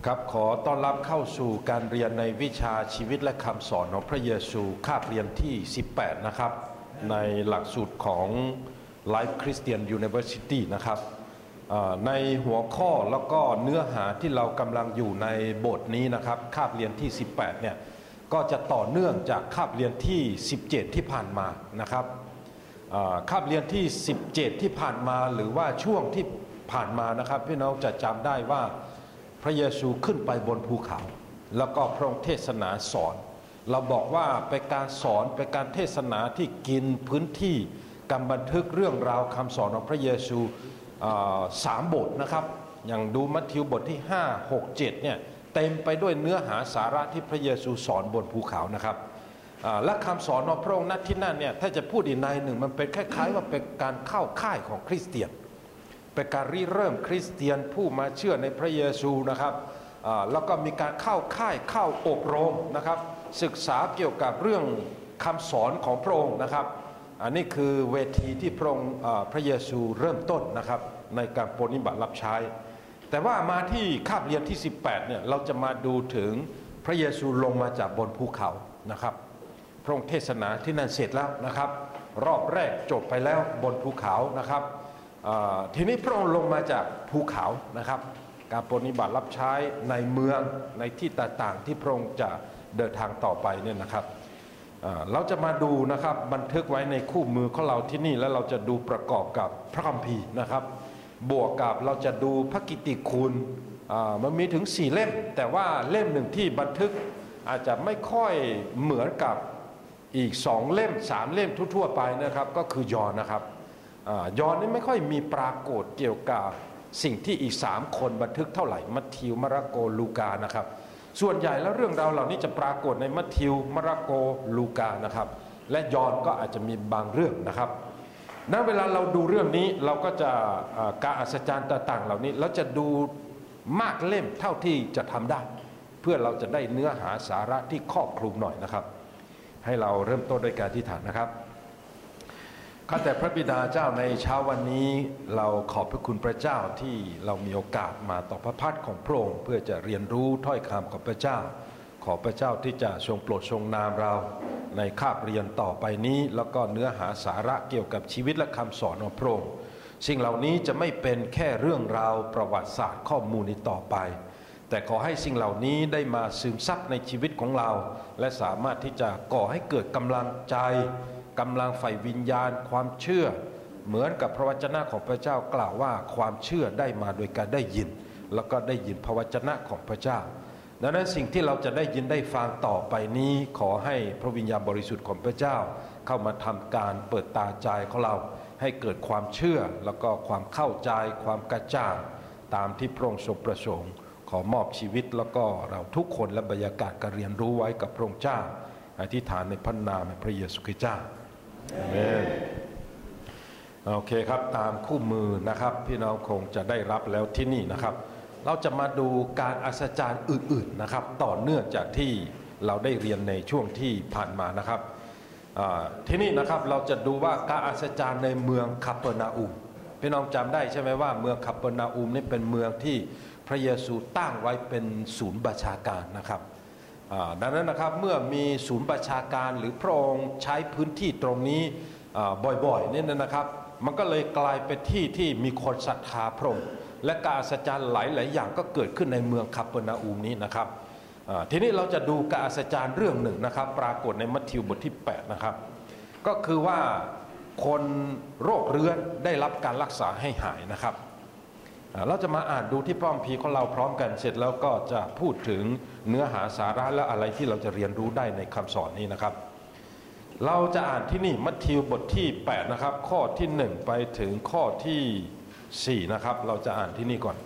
ครับขอต้อนรับเข้าสู่การเรียนในวิชาชีวิตและคำสอนของพระเยซูคาบเรียนที่18นะครับในหลักสูตรของ Life Christian University นะครับในหัวข้อแล้วก็เนื้อหาที่เรากำลังอยู่ในบทนี้นะครับคาบเรียนที่18เนี่ยก็จะต่อเนื่องจากคาบเรียนที่17ที่ผ่านมานะครับคาบเรียนที่17ที่ผ่านมาหรือว่าช่วงที่ผ่านมานะครับพี่น้องจะจำได้ว่าพระเยซูขึ้นไปบนภูเขาแล้วก็พระองค์เทศนาสอนเราบอกว่าเป็นการสอนเป็นการเทศนาที่กินพื้นที่การบันทึกเรื่องราวคำสอนของพระเยซู3 บทนะครับอย่างดูมัทธิวบทที่5 6 7เนี่ยเต็มไปด้วยเนื้อหาสาระที่พระเยซูสอนบนภูเขานะครับและคำสอนของพระองค์ณที่นั่นเนี่ยถ้าจะพูดอีกในหนึ่งมันเป็นคล้ายๆว่าเป็นการเข้าค่ายของคริสเตียนเป็นการริเริ่มคริสเตียนผู้มาเชื่อในพระเยซูนะครับแล้วก็มีการเข้าค่ายเข้าอบรมนะครับศึกษาเกี่ยวกับเรื่องคำสอนของพระองค์นะครับอันนี้คือเวทีที่พระองค์พระเยซูเริ่มต้นนะครับในการปฏิบัติรับใช้แต่ว่ามาที่คาบเรียนที่18เนี่ยเราจะมาดูถึงพระเยซูลงมาจากบนภูเขานะครับพระองค์เทศนาที่นั่นเสร็จแล้วนะครับรอบแรกจบไปแล้วบนภูเขานะครับทีนี้พระองค์ลงมาจากภูเขานะครับการปฏิบัติรับใช้ในเมืองในที่ต่างๆที่พระองค์จะเดินทางต่อไปเนี่ยนะครับเราจะมาดูนะครับบันทึกไว้ในคู่มือของเราที่นี่แล้วเราจะดูประกอบกับพระคัมภีร์นะครับบวกกับเราจะดูพระกิตติคุณมันมีถึง4 เล่มแต่ว่าเล่มหนึ่งที่บันทึกอาจจะไม่ค่อยเหมือนกับอีก2 เล่ม 3 เล่มทั่วๆไปนะครับก็คือยอห์นนะครับยอห์นนี่ไม่ค่อยมีปรากฏเกี่ยวกับสิ่งที่อีก3 คนบันทึกเท่าไหร่มัทธิวมาระโกลูกานะครับส่วนใหญ่แล้วเรื่องราวเหล่านี้จะปรากฏในมัทธิวมาระโกลูกานะครับและยอห์นก็อาจจะมีบางเรื่องนะครับณเวลาเราดูเรื่องนี้เราก็จะการอัศจรรย์ต่างๆเหล่านี้เราจะดูมากเล่มเท่าที่จะทำได้เพื่อเราจะได้เนื้อหาสาระที่ครอบคลุมหน่อยนะครับให้เราเริ่มต้นด้วยการอธิษฐานนะครับข้าแต่พระบิดาเจ้าในเช้าวันนี้เราขอบพระคุณพระเจ้าที่เรามีโอกาสมาต่อพระพักตร์ของพระองค์เพื่อจะเรียนรู้ถ้อยคำของพระเจ้าขอพระเจ้าที่จะทรงโปรดทรงนามเราในคาบเรียนต่อไปนี้แล้วก็เนื้อหาสาระเกี่ยวกับชีวิตและคำสอนของพระองค์สิ่งเหล่านี้จะไม่เป็นแค่เรื่องราวประวัติศาสตร์ข้อมูลนี้ต่อไปแต่ขอให้สิ่งเหล่านี้ได้มาซึมซับในชีวิตของเราและสามารถที่จะก่อให้เกิดกำลังใจกำลังไฟวิญญาณความเชื่อเหมือนกับพระวจนะของพระเจ้ากล่าวว่าความเชื่อได้มาโดยการได้ยินแล้วก็ได้ยินพระวจนะของพระเจ้าดังนั้นสิ่งที่เราจะได้ยินได้ฟังต่อไปนี้ขอให้พระวิญญาณบริสุทธิ์ของพระเจ้าเข้ามาทำการเปิดตาใจของเราให้เกิดความเชื่อแล้วก็ความเข้าใจความกระจ่างตามที่พระองค์ทรงประสงค์ขอมอบชีวิตแล้วก็เราทุกคนและบรรยากาศการเรียนรู้ไว้กับพระองค์เจ้าอธิษฐานในพระนามพระเยซูคริสต์เจ้าอาเมนโอเคครับตามคู่มือนะครับพี่น้องคงจะได้รับแล้วที่นี่นะครับเราจะมาดูการอัศจรรย์อื่นๆนะครับต่อเนื่องจากที่เราได้เรียนในช่วงที่ผ่านมานะครับที่นี่นะครับเราจะดูว่าการอัศจรรย์ในเมืองคาเปอร์นาอุมพี่น้องจำได้ใช่ไหมว่าเมืองคาเปอร์นาอุมนี่เป็นเมืองที่พระเยซูตั้งไว้เป็นศูนย์บัญชาการนะครับดังนั้นนะครับเมื่อมีศูนย์ประชาการหรือพระองค์ใช้พื้นที่ตรงนี้บ่อยๆนี่นะครับมันก็เลยกลายเป็นที่ที่มีคนศรัทธาพระองค์และการอัศจรรย์หลายๆอย่างก็เกิดขึ้นในเมืองคาเปอร์นาอุมนี้นะครับทีนี้เราจะดูการอัศจรรย์เรื่องหนึ่งนะครับปรากฏในมัทธิวบทที่8นะครับก็คือว่าคนโรคเรื้อนได้รับการรักษาให้หายนะครับเราจะมาอ่านดูที่พระคัมภีร์ของเราพร้อมกันเสร็จแล้วก็จะพูดถึงเนื้อหาสาระและอะไรที่เราจะเรียนรู้ได้ในคำสอนนี้นะครับเราจะอ่านที่นี่มัทธิวบทที่8นะครับข้อที่1ไปถึงข้อที่4นะครับเราจะอ่านที่นี่ก่อน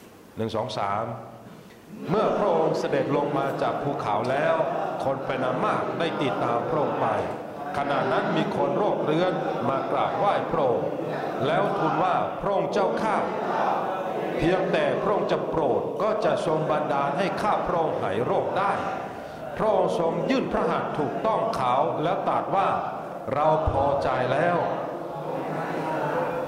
1 2 3เมื่อพระองค์เสด็จลงมาจากภูเขาแล้วคนเป็นอันมากได้ติดตามพระองค์ไปขณะนั้นมีคนโรคเรื้อนมากราบไหว้พระองค์แล้วทูลว่าพระองค์เจ้าข้าเพียงแต่พระองค์จะโปรดก็จะทรงบันดาลให้ข้าพระองค์หายโรคได้พระองค์ทรงยื่นพระหัตถ์ถูกต้องเขาแล้วตรัสว่าเราพอใจแล้ว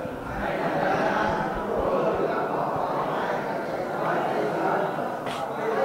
พ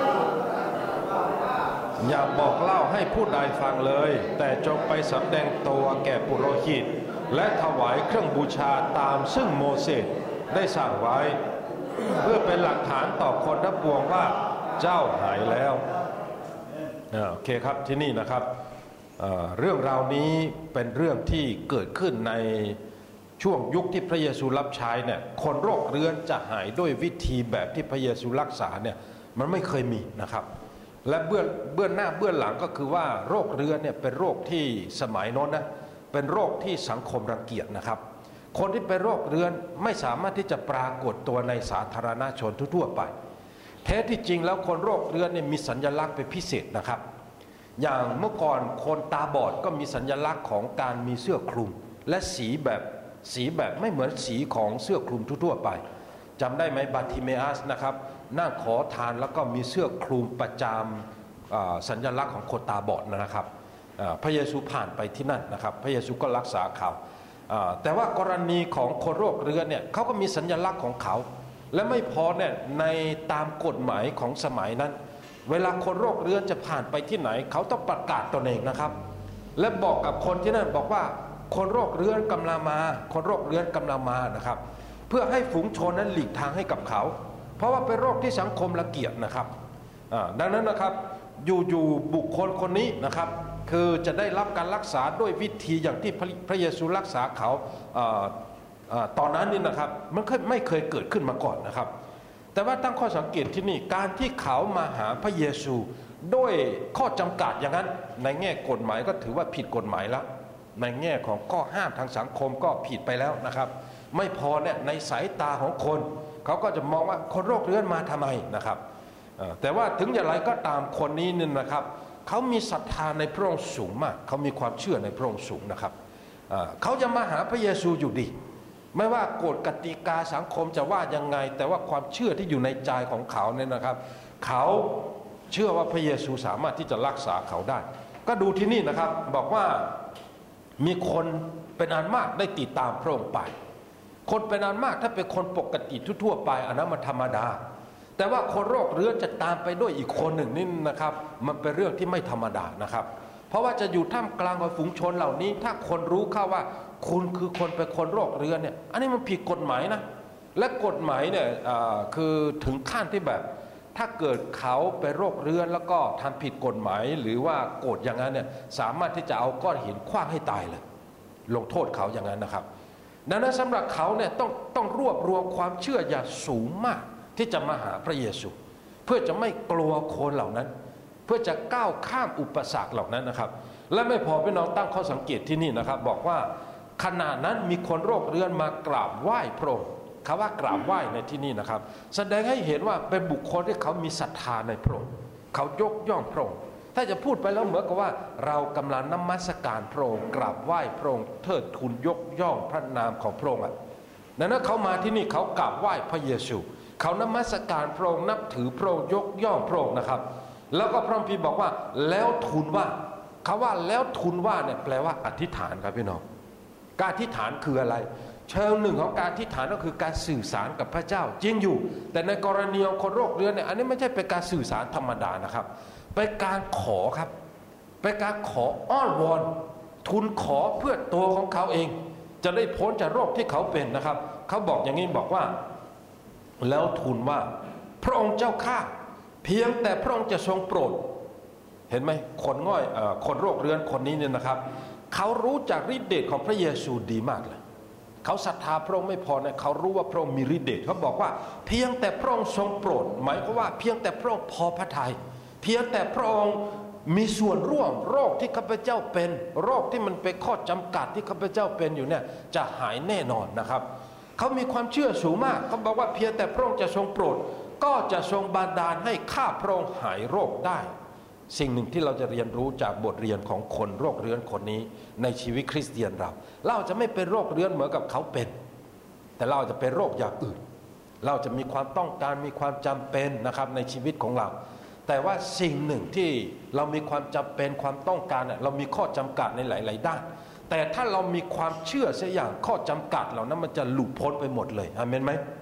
ผู้ใดฟังเลยแต่จงไปสำแดงตัวแก่ปุโรหิตและถวายเครื่องบูชาตามซึ่งโมเสสได้สั่งไว้เพื่อเป็นหลักฐานต่อคนทั้งปวงว่าเจ้าหายแล้วโอเคครับที่นี่นะครับเรื่องราวนี้เป็นเรื่องที่เกิดขึ้นในช่วงยุคที่พระเยซูรับใช้เนี่ยคนโรคเรื้อนจะหายด้วยวิธีแบบที่พระเยซูรักษาเนี่ยมันไม่เคยมีนะครับและเบื้องหน้าเบื้องหลังก็คือว่าโรคเรื้อนเนี่ยเป็นโรคที่สมัยโน้นนะเป็นโรคที่สังคมรังเกียจนะครับคนที่เป็นโรคเรื้อนไม่สามารถที่จะปรากฏตัวในสาธารณชนทั่วไปแท้ที่จริงแล้วคนโรคเรื้อนเนี่ยมีสัญลักษณ์เป็นพิเศษนะครับอย่างเมื่อก่อนคนตาบอดก็มีสัญลักษณ์ของการมีเสื้อคลุมและสีแบบไม่เหมือนสีของเสื้อคลุมทั่วไปจำได้ไหมบาติเมอัสนะครับนั่งขอทานแล้วก็มีเสื้อคลุมประจำสัญลักษณ์ของคนตาบอดนะครับพระเยซูผ่านไปที่นั่นนะครับพระเยซูก็รักษาเขาแต่ว่ากรณีของคนโรคเรื้อนเนี่ยเขาก็มีสัญลักษณ์ของเขาและไม่พอเนี่ยในตามกฎหมายของสมัยนั้นเวลาคนโรคเรื้อนจะผ่านไปที่ไหนเขาต้องประกาศตนเองนะครับและบอกกับคนที่นั่นบอกว่าคนโรคเรื้อนกำลังมาคนโรคเรื้อนกำลังมานะครับเพื่อให้ฝูงชนนั้นหลีกทางให้กับเขาเพราะว่าเป็นโรคที่สังคมรังเกียจนะครับดังนั้นนะครับอยู่บุคคลคนนี้นะครับคือจะได้รับการรักษาด้วยวิธีอย่างที่พระเยซูรักษาเขาตอนนั้นนี่นะครับมันไม่เคยเกิดขึ้นมาก่อนนะครับแต่ว่าตั้งข้อสังเกตที่นี่การที่เขามาหาพระเยซูด้วยข้อจำกัดอย่างนั้นในแง่กฎหมายก็ถือว่าผิดกฎหมายแล้วในแง่ของข้อห้ามทางสังคมก็ผิดไปแล้วนะครับไม่พอเนี่ยในสายตาของคนเขาก็จะมองว่าคนโรคเรื้อนมาทำไมนะครับแต่ว่าถึงอย่างไรก็ตามคนนี้นี่นะครับเขามีศรัทธาในพระองค์สูงมากเขามีความเชื่อในพระองค์สูงนะครับเขาจะมาหาพระเยซูอยู่ดีไม่ว่ากฎกติกาสังคมจะว่ายังไงแต่ว่าความเชื่อที่อยู่ในใจของเขาเนี่ยนะครับเขาเชื่อว่าพระเยซูสามารถที่จะรักษาเขาได้ก็ดูที่นี่นะครับบอกว่ามีคนเป็นอันมากได้ติดตามพระองค์ไปคนเป็นอันมากถ้าเป็นคนปกติทั่วไปอันนั้นมันธรรมดาแต่ว่าคนโรคเรื้อนจะตามไปด้วยอีกคนหนึ่งนี่นะครับมันเป็นเรื่องที่ไม่ธรรมดานะครับเพราะว่าจะอยู่ท่ามกลางของฝูงชนเหล่านี้ถ้าคนรู้เข้าว่าคุณคือคนเป็นคนโรคเรื้อนเนี่ยอันนี้มันผิดกฎหมายนะและกฎหมายเนี่ยคือถึงขั้นที่แบบถ้าเกิดเขาเป็นโรคเรื้อนแล้วก็ทำผิดกฎหมายหรือว่าโกรธอย่างนั้นเนี่ยสามารถที่จะเอาก้อนหินขว้างให้ตายเลยลงโทษเขาอย่างนั้นนะครับดังนั้นสำหรับเขาเนี่ยต้องรวบรวมความเชื่ออย่างสูงมากที่จะมาหาพระเยซูเพื่อจะไม่กลัวคนเหล่านั้นเพื่อจะก้าวข้ามอุปสรรคเหล่านั้นนะครับและไม่พอพี่น้องตั้งข้อสังเกตที่นี่นะครับบอกว่าขณะนั้นมีคนโรคเรื้อนมากราบไหว้พระองค์คำว่ากราบไหว้ในที่นี่นะครับแสดงให้เห็นว่าเป็นบุคคลที่เขามีศรัทธาในพระองค์เขายกย่องพระองค์ถ้าจะพูดไปแล้วเหมือนกับว่าเรากำลังนมัสการพระองค์กราบไหว้พระองค์เทิดทูนยกย่องพระนามของพระองค์ดังนั้นเขามาที่นี่เขากราบไหว้พระเยซูเขานมัสการพระองค์นับถือพระองค์ยกย่องพระองค์นะครับแล้วก็พระคัมภีร์บอกว่าแล้วทูลว่าคำว่าแล้วทูลว่าเนี่ยแปลว่าอธิษฐานครับพี่น้องการอธิษฐานคืออะไรเชิงหนึ่งของการอธิษฐานก็คือการสื่อสารกับพระเจ้าจริงอยู่แต่ในกรณีของคนโรคเรื้อนเนี่ยอันนี้ไม่ใช่เป็นการสื่อสารธรรมดานะครับเป็นการขอครับเป็นการขออ้อนวอนทูลขอเพื่อตัวของเขาเองจะได้พ้นจากโรคที่เขาเป็นนะครับเขาบอกอย่างนี้บอกว่าแล้วทูลว่าพระองค์เจ้าข้าเพียงแต่พระองค์จะทรงโปรดเห็นไหมคนง่อยคนโรคเรื้อนคนนี้เนี่ยนะครับเขารู้จักฤทธิ์เดชของพระเยซูดีมากเลยเขาศรัทธาพระองค์ไม่พอนะเขารู้ว่าพระองค์มีฤทธิ์เดชเขาบอกว่าเพียงแต่พระองค์ทรงโปรดหมายความว่าเพียงแต่พระองค์พอพระทัยเพียงแต่พระองค์มีส่วนร่วมโรคที่ข้าพเจ้าเป็นโรคที่มันเป็นข้อจำกัดที่ข้าพเจ้าเป็นอยู่เนี่ยจะหายแน่นอนนะครับเขามีความเชื่อสูงมากเขาบอกว่าเพียงแต่พระองค์จะทรงโปรดก็จะทรงบันดาลให้ข้าพระองค์หายโรคได้สิ่งหนึ่งที่เราจะเรียนรู้จากบทเรียนของคนโรคเรื้อนคนนี้ในชีวิตคริสเตียนเราจะไม่เป็นโรคเรื้อนเหมือนกับเขาเป็นแต่เราจะเป็นโรคอย่างอื่นเราจะมีความต้องการมีความจำเป็นนะครับในชีวิตของเราแต่ว่าสิ่งหนึ่งที่เรามีความจำเป็นความต้องการเรามีข้อจำกัดในหลายๆด้านแต่ถ้าเรามีความเชื่อเสียอย่างข้อจำกัดเหล่านั้นมันจะหลุดพ้นไปหมดเลยอาเมนไหม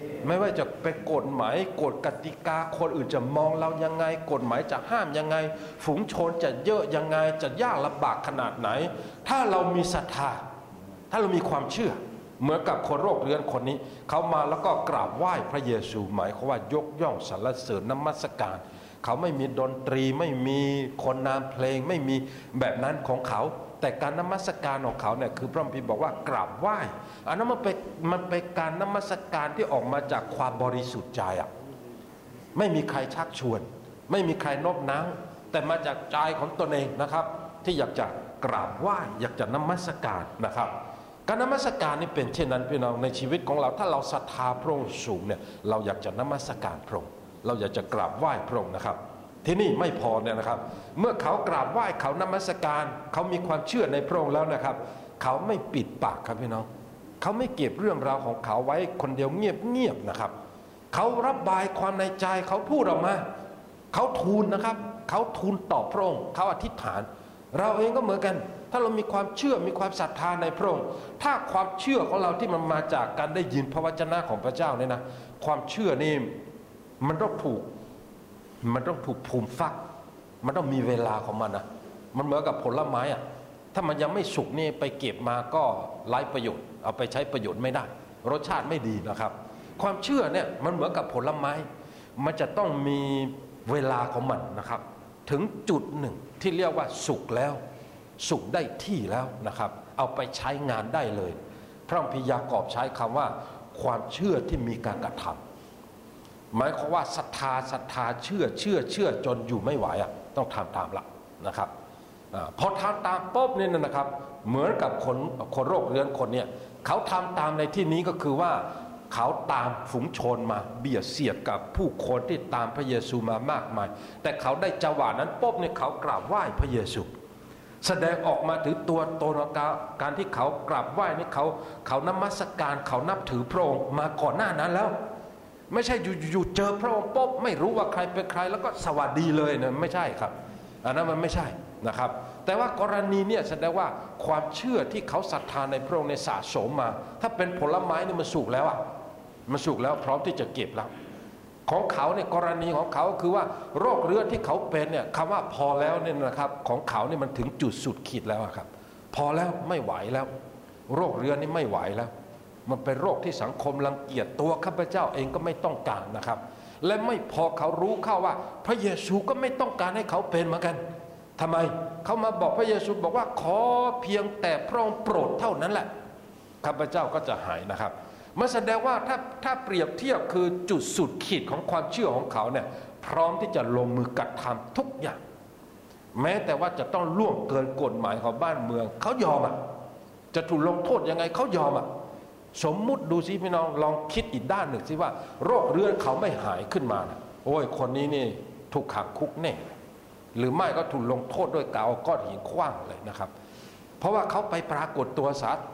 ไม่ว่าจะเป็นกฎหมายกฎกติกาคนอื่นจะมองเรายังไงกฎหมายจะห้ามยังไงฝูงชนจะเยอะยังไงจะยากลำบากขนาดไหนถ้าเรามีศรัทธาถ้าเรามีความเชื่อเหมือนกับคนโรคเรื้อนคนนี้เขามาแล้วก็กราบไหว้พระเยซูหมายความว่ายกย่องสรรเสริญนมัสการเขาไม่มีดนตรีไม่มีคนนามเพลงไม่มีแบบนั้นของเขาแต่การนมัสการของเขาเนี่ยคือพระคัมภีร์บอกว่ากราบไหว้อันนั้นมันเป็นการนมัสการที่ออกมาจากความบริสุทธิ์ใจอ่ะไม่มีใครชักชวนไม่มีใครโน้มน้าวแต่มาจากใจของตนเองนะครับที่อยากจะกราบไหว้อยากจะนมัสการนะครับการนมัสการนี่เป็นเช่นนั้นพี่น้องในชีวิตของเราถ้าเราศรัทธาพระองค์สูงเนี่ยเราอยากจะนมัสการพระองค์เราอยากจะกราบไหว้พระองค์นะครับที่นี่ไม่พอเนี่ยนะครับเมื่อเขากราบไหว้เขานมัสการเขามีความเชื่อในพระองค์แล้วนะครับเขาไม่ปิดปากครับพี่น้องเขาไม่เก็บเรื่องราวของเขาไว้คนเดียวเงียบๆนะครับเขาระบายความในใจเขาพูดออกมาเขาทูลนะครับเขาทูลต่อพระองค์เขาอธิษฐานเราเองก็เหมือนกันถ้าเรามีความเชื่อมีความศรัทธาในพระองค์ถ้าความเชื่อของเราที่มันมาจากการได้ยินพระวจนะของพระเจ้าเนี่ยนะความเชื่อนี่มันต้องถูกภูมิฟักมันต้องมีเวลาของมันนะมันเหมือนกับผลไม้อ่ะถ้ามันยังไม่สุกนี่ไปเก็บมาก็ไร้ประโยชน์เอาไปใช้ประโยชน์ไม่ได้รสชาติไม่ดีนะครับความเชื่อเนี่ยมันเหมือนกับผลไม้มันจะต้องมีเวลาของมันนะครับถึงจุดหนึ่งที่เรียกว่าสุกแล้วสุกได้ที่แล้วนะครับเอาไปใช้งานได้เลยพระคัมภีร์ยากอบใช้คำว่าความเชื่อที่มีการกระทำหมายความว่าศรัทธาเชื่อจนอยู่ไม่ไหวอ่ะต้องทำตามละนะครับพอทำตามปุ๊บเนี่ยนะครับเหมือนกับคนโรคเรื้อนคนเนี่ยเขาทำตามในที่นี้ก็คือว่าเขาตามฝูงชนมาเบียดเสียดกับผู้คนที่ตามพระเยซูมามากมายแต่เขาได้จังหวะนั้นปุ๊บเนี่ยเขากราบไหว้พระเยซูแสดงออกมาถึงตัวตนการที่เขากราบไหว้นี่เขานมัสการเขานับถือพระองค์มาก่อนหน้านั้นแล้วไม่ใช่อยู่เจอพระองค์ปุ๊บไม่รู้ว่าใครเป็นใครแล้วก็สวัสดีเลยนะไม่ใช่ครับอันนั้นมันไม่ใช่นะครับแต่ว่ากรณีเนี่ยแสดงว่าความเชื่อที่เขาศรัทธาในพระองค์ในสะสมมาถ้าเป็นผลไม้นี่มันสุกแล้วอ่ะมันสุกแล้วพร้อมที่จะเก็บแล้วของเขาเนี่ยกรณีของเขาคือว่าโรคเรื้อนที่เขาเป็นเนี่ยคำว่าพอแล้วเนี่ยนะครับของเขาเนี่ยมันถึงจุดสุดขีดแล้วครับพอแล้วไม่ไหวแล้วโรคเรื้อนนี่ไม่ไหวแล้วมันเป็นโรคที่สังคมรังเกียจตัวข้าพเจ้าเองก็ไม่ต้องการนะครับและไม่พอเขารู้เข้าว่าพระเยซูก็ไม่ต้องการให้เขาเป็นเหมือนกันทำไมเขามาบอกพระเยซูบอกว่าขอเพียงแต่พระองค์โปรดเท่านั้นแหละข้าพเจ้าก็จะหายนะครับมันแสดงว่าถ้าเปรียบเทียบคือจุดสุดขีดของความเชื่อของเขาเนี่ยพร้อมที่จะลงมือกระทำทุกอย่างแม้แต่ว่าจะต้องล่วงเกินกฎหมายของบ้านเมืองเขายอมอ่ะจะถูกลงโทษยังไงเขายอมอ่ะสมมุติดูสิพี่น้องลองคิดอีกด้านหนึ่งสิว่าโรคเรื้อนเขาไม่หายขึ้นมานะโอ้ยคนนี้นี่ถูกขังคุกแน่หรือไม่ก็ถูกลงโทษด้วยกาวก้อนหินขว้างเลยนะครับเพราะว่าเขาไปปรากฏตัว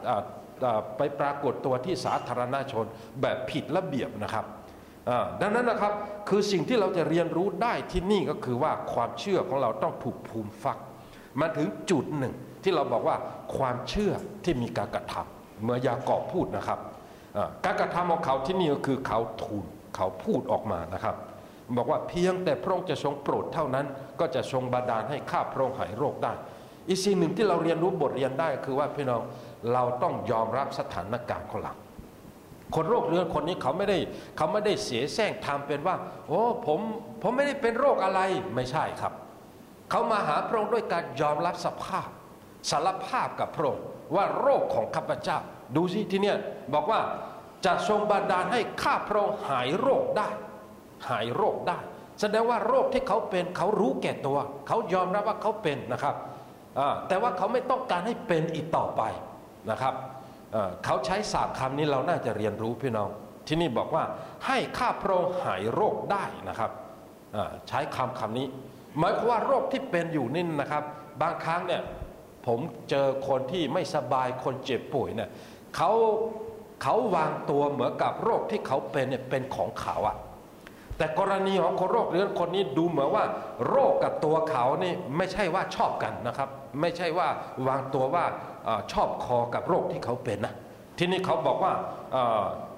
ที่สาธารณชนแบบผิดระเบียบนะครับดังนั้นนะครับคือสิ่งที่เราจะเรียนรู้ได้ที่นี่ก็คือว่าความเชื่อของเราต้องถูกภูมิฟักมาถึงจุดหนึ่งที่เราบอกว่าความเชื่อที่มีการกระทำเมื่อยากอบพูดนะครับการกระทำของเขาที่นี่ก็คือเขาทูลเขาพูดออกมานะครับบอกว่าเพียงแต่พระองค์จะทรงโปรดเท่านั้นก็จะทรงบันดาลให้ข้าพระองค์หายโรคได้อีกสิ่งหนึ่งที่เราเรียนรู้บทเรียนได้คือว่าพี่น้องเราต้องยอมรับสถานการณ์ของเราคนโรคเรื้อนคนนี้เขาไม่ได้เสียแซงทำเป็นว่าโอ้ผมไม่ได้เป็นโรคอะไรไม่ใช่ครับเขามาหาพระองค์ด้วยการยอมรับสภาพสารภาพกับพระองค์ว่าโรคของข้าพเจ้าดูสิที่เนี่ยบอกว่าจะทรงบันดาลให้ข้าพระองค์หายโรคได้หายโรคได้แสดงว่าโรคที่เขาเป็นเขารู้แก่ตัวเขายอมรับว่าเขาเป็นนะครับแต่ว่าเขาไม่ต้องการให้เป็นอีกต่อไปนะครับเขาใช้ศัพท์คำนี้เราน่าจะเรียนรู้พี่น้องที่นี่บอกว่าให้ข้าพระองค์หายโรคได้นะครับใช้คำนี้หมายความว่าโรคที่เป็นอยู่นี่นะครับบางครั้งเนี่ยผมเจอคนที่ไม่สบายคนเจ็บป่วยเนี่ยเขาวางตัวเหมือนกับโรคที่เขาเป็นเนี่ยเป็นของเขาอะแต่กรณีของคนโรคเรื้อนคนนี้ดูเหมือนว่าโรคกับตัวเขานี่ไม่ใช่ว่าชอบกันนะครับไม่ใช่ว่าวางตัวว่าชอบคอกับโรคที่เขาเป็นนะทีนี้เขาบอกว่า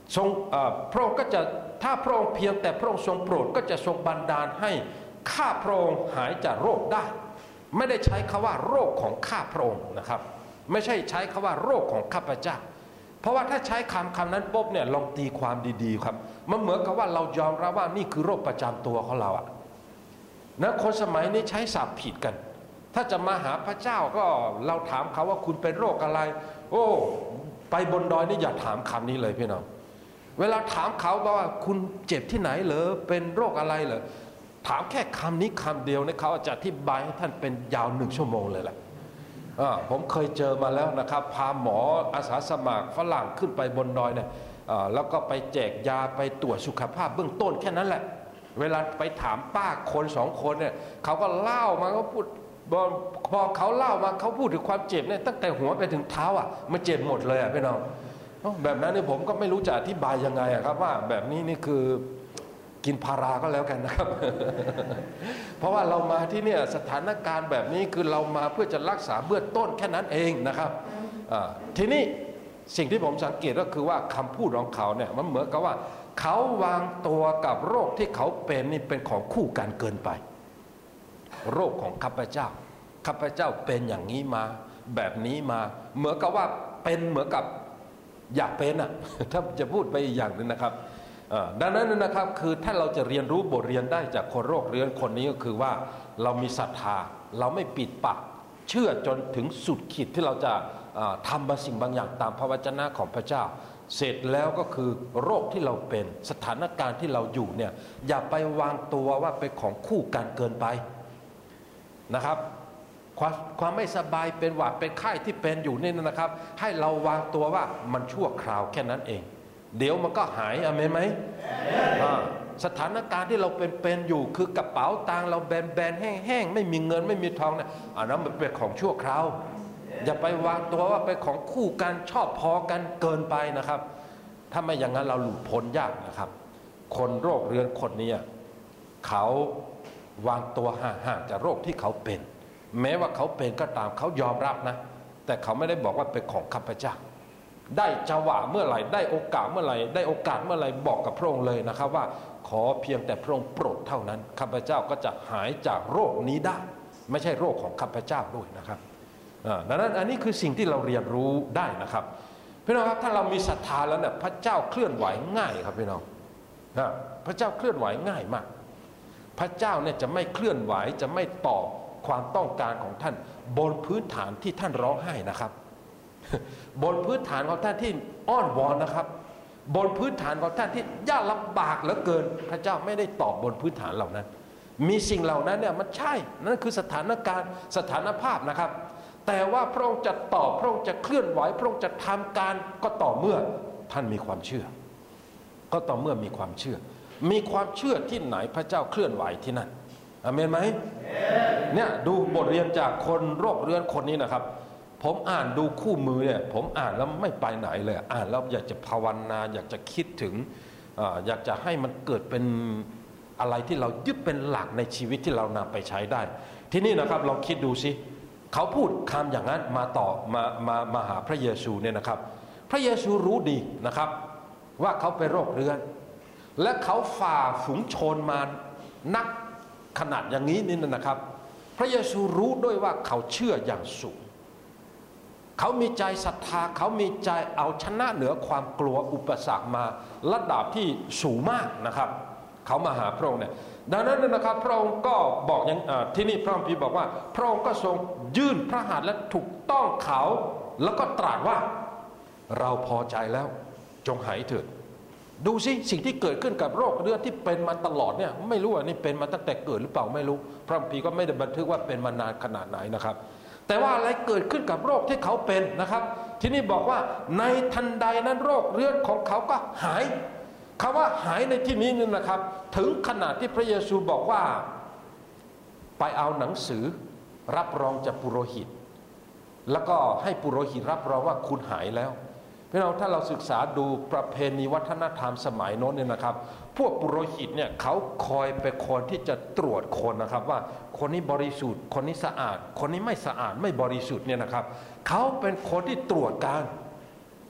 พระองค์ก็จะถ้าพระองค์เพียงแต่พระองค์ทรงโปรดก็จะทรงบันดาลให้ข้าพระองค์หายจากโรคได้ไม่ได้ใช้คำว่าโรคของข้าพระองค์นะครับไม่ใช่ใช้คำว่าโรคของข้าพเจ้าเพราะว่าถ้าใช้คำนั้นปุ๊บเนี่ยลองตีความดีๆครับมันเหมือนกับว่าเรายอมรับว่านี่คือโรคประจำตัวของเราอะนะคนสมัยนี้ใช้ศัพท์ผิดกันถ้าจะมาหาพระเจ้าก็เราถามเขาว่าคุณเป็นโรคอะไรโอ้ไปบนดอยนี่อย่าถามคำนี้เลยพี่น้องเวลาถามเขาว่าคุณเจ็บที่ไหนเหรอเป็นโรคอะไรเหรอถามแค่คำนี้คำเดียวเนี่ยเขาจะอธิบายให้ท่านเป็นยาว1 ชั่วโมงเลยแหละผมเคยเจอมาแล้วนะครับพาหมออาสาสมัครฝรั่งขึ้นไปบนดอยเนี่ยแล้วก็ไปแจกยาไปตรวจสุขภาพเบื้องต้นแค่นั้นแหละเวลาไปถามป้าคน2 คนเนี่ยเขาก็เล่ามาเขาพูดพอเขาเล่ามาเขาพูดถึงความเจ็บเนี่ยตั้งแต่หัวไปถึงเท้ามันเจ็บหมดเลยพี่น้องแบบนั้นนี่ผมก็ไม่รู้จะอธิบายยังไงครับว่าแบบนี้นี่คือกินพาราก็แล้วกันนะครับ เพราะว่าเรามาที่เนี่ยสถานการณ์แบบนี้คือเรามาเพื่อจะรักษาเบื้องต้นแค่นั้นเองนะครับทีนี้สิ่งที่ผมสังเกตก็คือว่าคำพูดของเขาเนี่ยมันเหมือนกับว่าเขาวางตัวกับโรคที่เขาเป็นนี่เป็นของคู่กันเกินไปโรคของข้าพเจ้าเป็นอย่างนี้มาแบบนี้มาเหมือนกับว่าเป็นเหมือนกับอยากเป็นถ้าจะพูดไปอีกอย่างนึงนะครับดังนั้นนะครับคือถ้าเราจะเรียนรู้บทเรียนได้จากคนโรคเรื้อนคนนี้ก็คือว่าเรามีศรัทธาเราไม่ปิดปากเชื่อจนถึงสุดขีดที่เราจะทำบางสิ่งบางอย่างตามพระวจนะของพระเจ้าเสร็จแล้วก็คือโรคที่เราเป็นสถานการณ์ที่เราอยู่เนี่ยอย่าไปวางตัวว่าเป็นของคู่กันเกินไปนะครับความไม่สบายเป็นหวัดเป็นไข้ที่เป็นอยู่นี่นะครับให้เราวางตัวว่ามันชั่วคราวแค่นั้นเองเดี๋ยวมันก็หายอเมนไหมสถานการณ์ที่เราเป็นอยู่คือกระเป๋าตังค์เราแบนแห้งไม่มีเงินไม่มีทองเนี่ยอันนั้นมันเป็นของชั่วคราวอย่าไปวางตัวว่าเป็นของคู่กันชอบพอกันเกินไปนะครับถ้าไม่อย่างนั้นเราหลุดพ้นยากนะครับคนโรคเรื้อนคนนี้เขาวางตัวห่างจากโรคที่เขาเป็นแม้ว่าเขาเป็นก็ตามเขายอมรับนะแต่เขาไม่ได้บอกว่าเป็นของข้าพเจ้าได้จังหวะเมื่อไหร่ได้โอกาสเมื่อไหร่ได้โอกาสเมื่อไหร่บอกกับพระองค์เลยนะครับว่าขอเพียงแต่พระองค์โปรดเท่านั้นข้าพเจ้าก็จะหายจากโรคนี้ได้ไม่ใช่โรคของข้าพเจ้าด้วยนะครับดังนั้นอันนี้คือสิ่งที่เราเรียนรู้ได้นะครับพี่น้องครับถ้าเรามีศรัทธาแล้วเนี่ยพระเจ้าเคลื่อนไหวง่ายครับพี่น้องพระเจ้าเคลื่อนไหวง่ายมากพระเจ้าเนี่ยจะไม่เคลื่อนไหวจะไม่ตอบความต้องการของท่านบนพื้นฐานที่ท่านร้องไห้นะครับบนพื้นฐานของท่านที่อ้อนวอนนะครับบนพื้นฐานของท่านที่ยากลำบากเหลือเกินพระเจ้าไม่ได้ตอบบนพื้นฐานเหล่านั้นมีสิ่งเหล่านั้นเนี่ยมันใช่นั่นคือสถานการณ์สถานภาพนะครับแต่ว่าพระองค์จะตอบพระองค์จะเคลื่อนไหวพระองค์จะทำการก็ต่อเมื่อท่านมีความเชื่อก็ต่อเมื่อมีความเชื่อที่ไหนพระเจ้าเคลื่อนไหวที่นั่นอาเมนไหมเนี่ยดูบทเรียนจากคนโรคเรื้อนคนนี้นะครับผมอ่านดูคู่มือเนี่ยผมอ่านแล้วไม่ไปไหนเลยอ่านแล้วอยากจะภาวนาอยากจะคิดถึงอยากจะให้มันเกิดเป็นอะไรที่เรายึดเป็นหลักในชีวิตที่เรานำไปใช้ได้ที่นี่นะครับลองคิดดูสิเขาพูดคำอย่างนั้นมาหาพระเยซูเนี่ยนะครับพระเยซูรู้ดีนะครับว่าเขาเป็นโรคเรื้อนและเขาฝ่าฝูงชนมานักขนาดอย่างนี้นี่นะครับพระเยซูรู้ด้วยว่าเขาเชื่ออย่างสูงเขามีใจศรัทธาเขามีใจเอาชนะเหนือความกลัวอุปสรรคมาระดับที่สูงมากนะครับเขามาหาพระองค์เนี่ยดังนั้นนะครับพระองค์ก็บอกอย่างที่นี่พระคัมภีร์บอกว่าพระองค์ก็ทรงยื่นพระหัตถ์และถูกต้องเขาแล้วก็ตรัสว่าเราพอใจแล้วจงหายเถิดดูสิสิ่งที่เกิดขึ้นกับโรคเรื้อนที่เป็นมาตลอดเนี่ยไม่รู้ว่านี่เป็นมาตั้งแต่เกิดหรือเปล่าไม่รู้พระคัมภีร์ก็ไม่ได้บันทึกว่าเป็นมานานขนาดไหนนะครับแต่ว่าอะไรเกิดขึ้นกับโรคที่เขาเป็นนะครับที่นี่บอกว่าในทันใดนั้นโรคเรื้อนของเขาก็หายคำว่าหายในที่นี้นี่นะครับถึงขนาดที่พระเยซูบอกว่าไปเอาหนังสือรับรองจากปุโรหิตแล้วก็ให้ปุโรหิตรับรองว่าคุณหายแล้วพี่น้องถ้าเราศึกษาดูประเพณีวัฒนธรรมสมัยโน้นเนี่ยนะครับพวกปุโรหิตเนี่ยเขาคอยเป็นคนที่จะตรวจคนนะครับว่าคนนี้บริสุทธิ์คนนี้สะอาดคนนี้ไม่สะอาดไม่บริสุทธิ์เนี่ยนะครับเขาเป็นคนที่ตรวจการ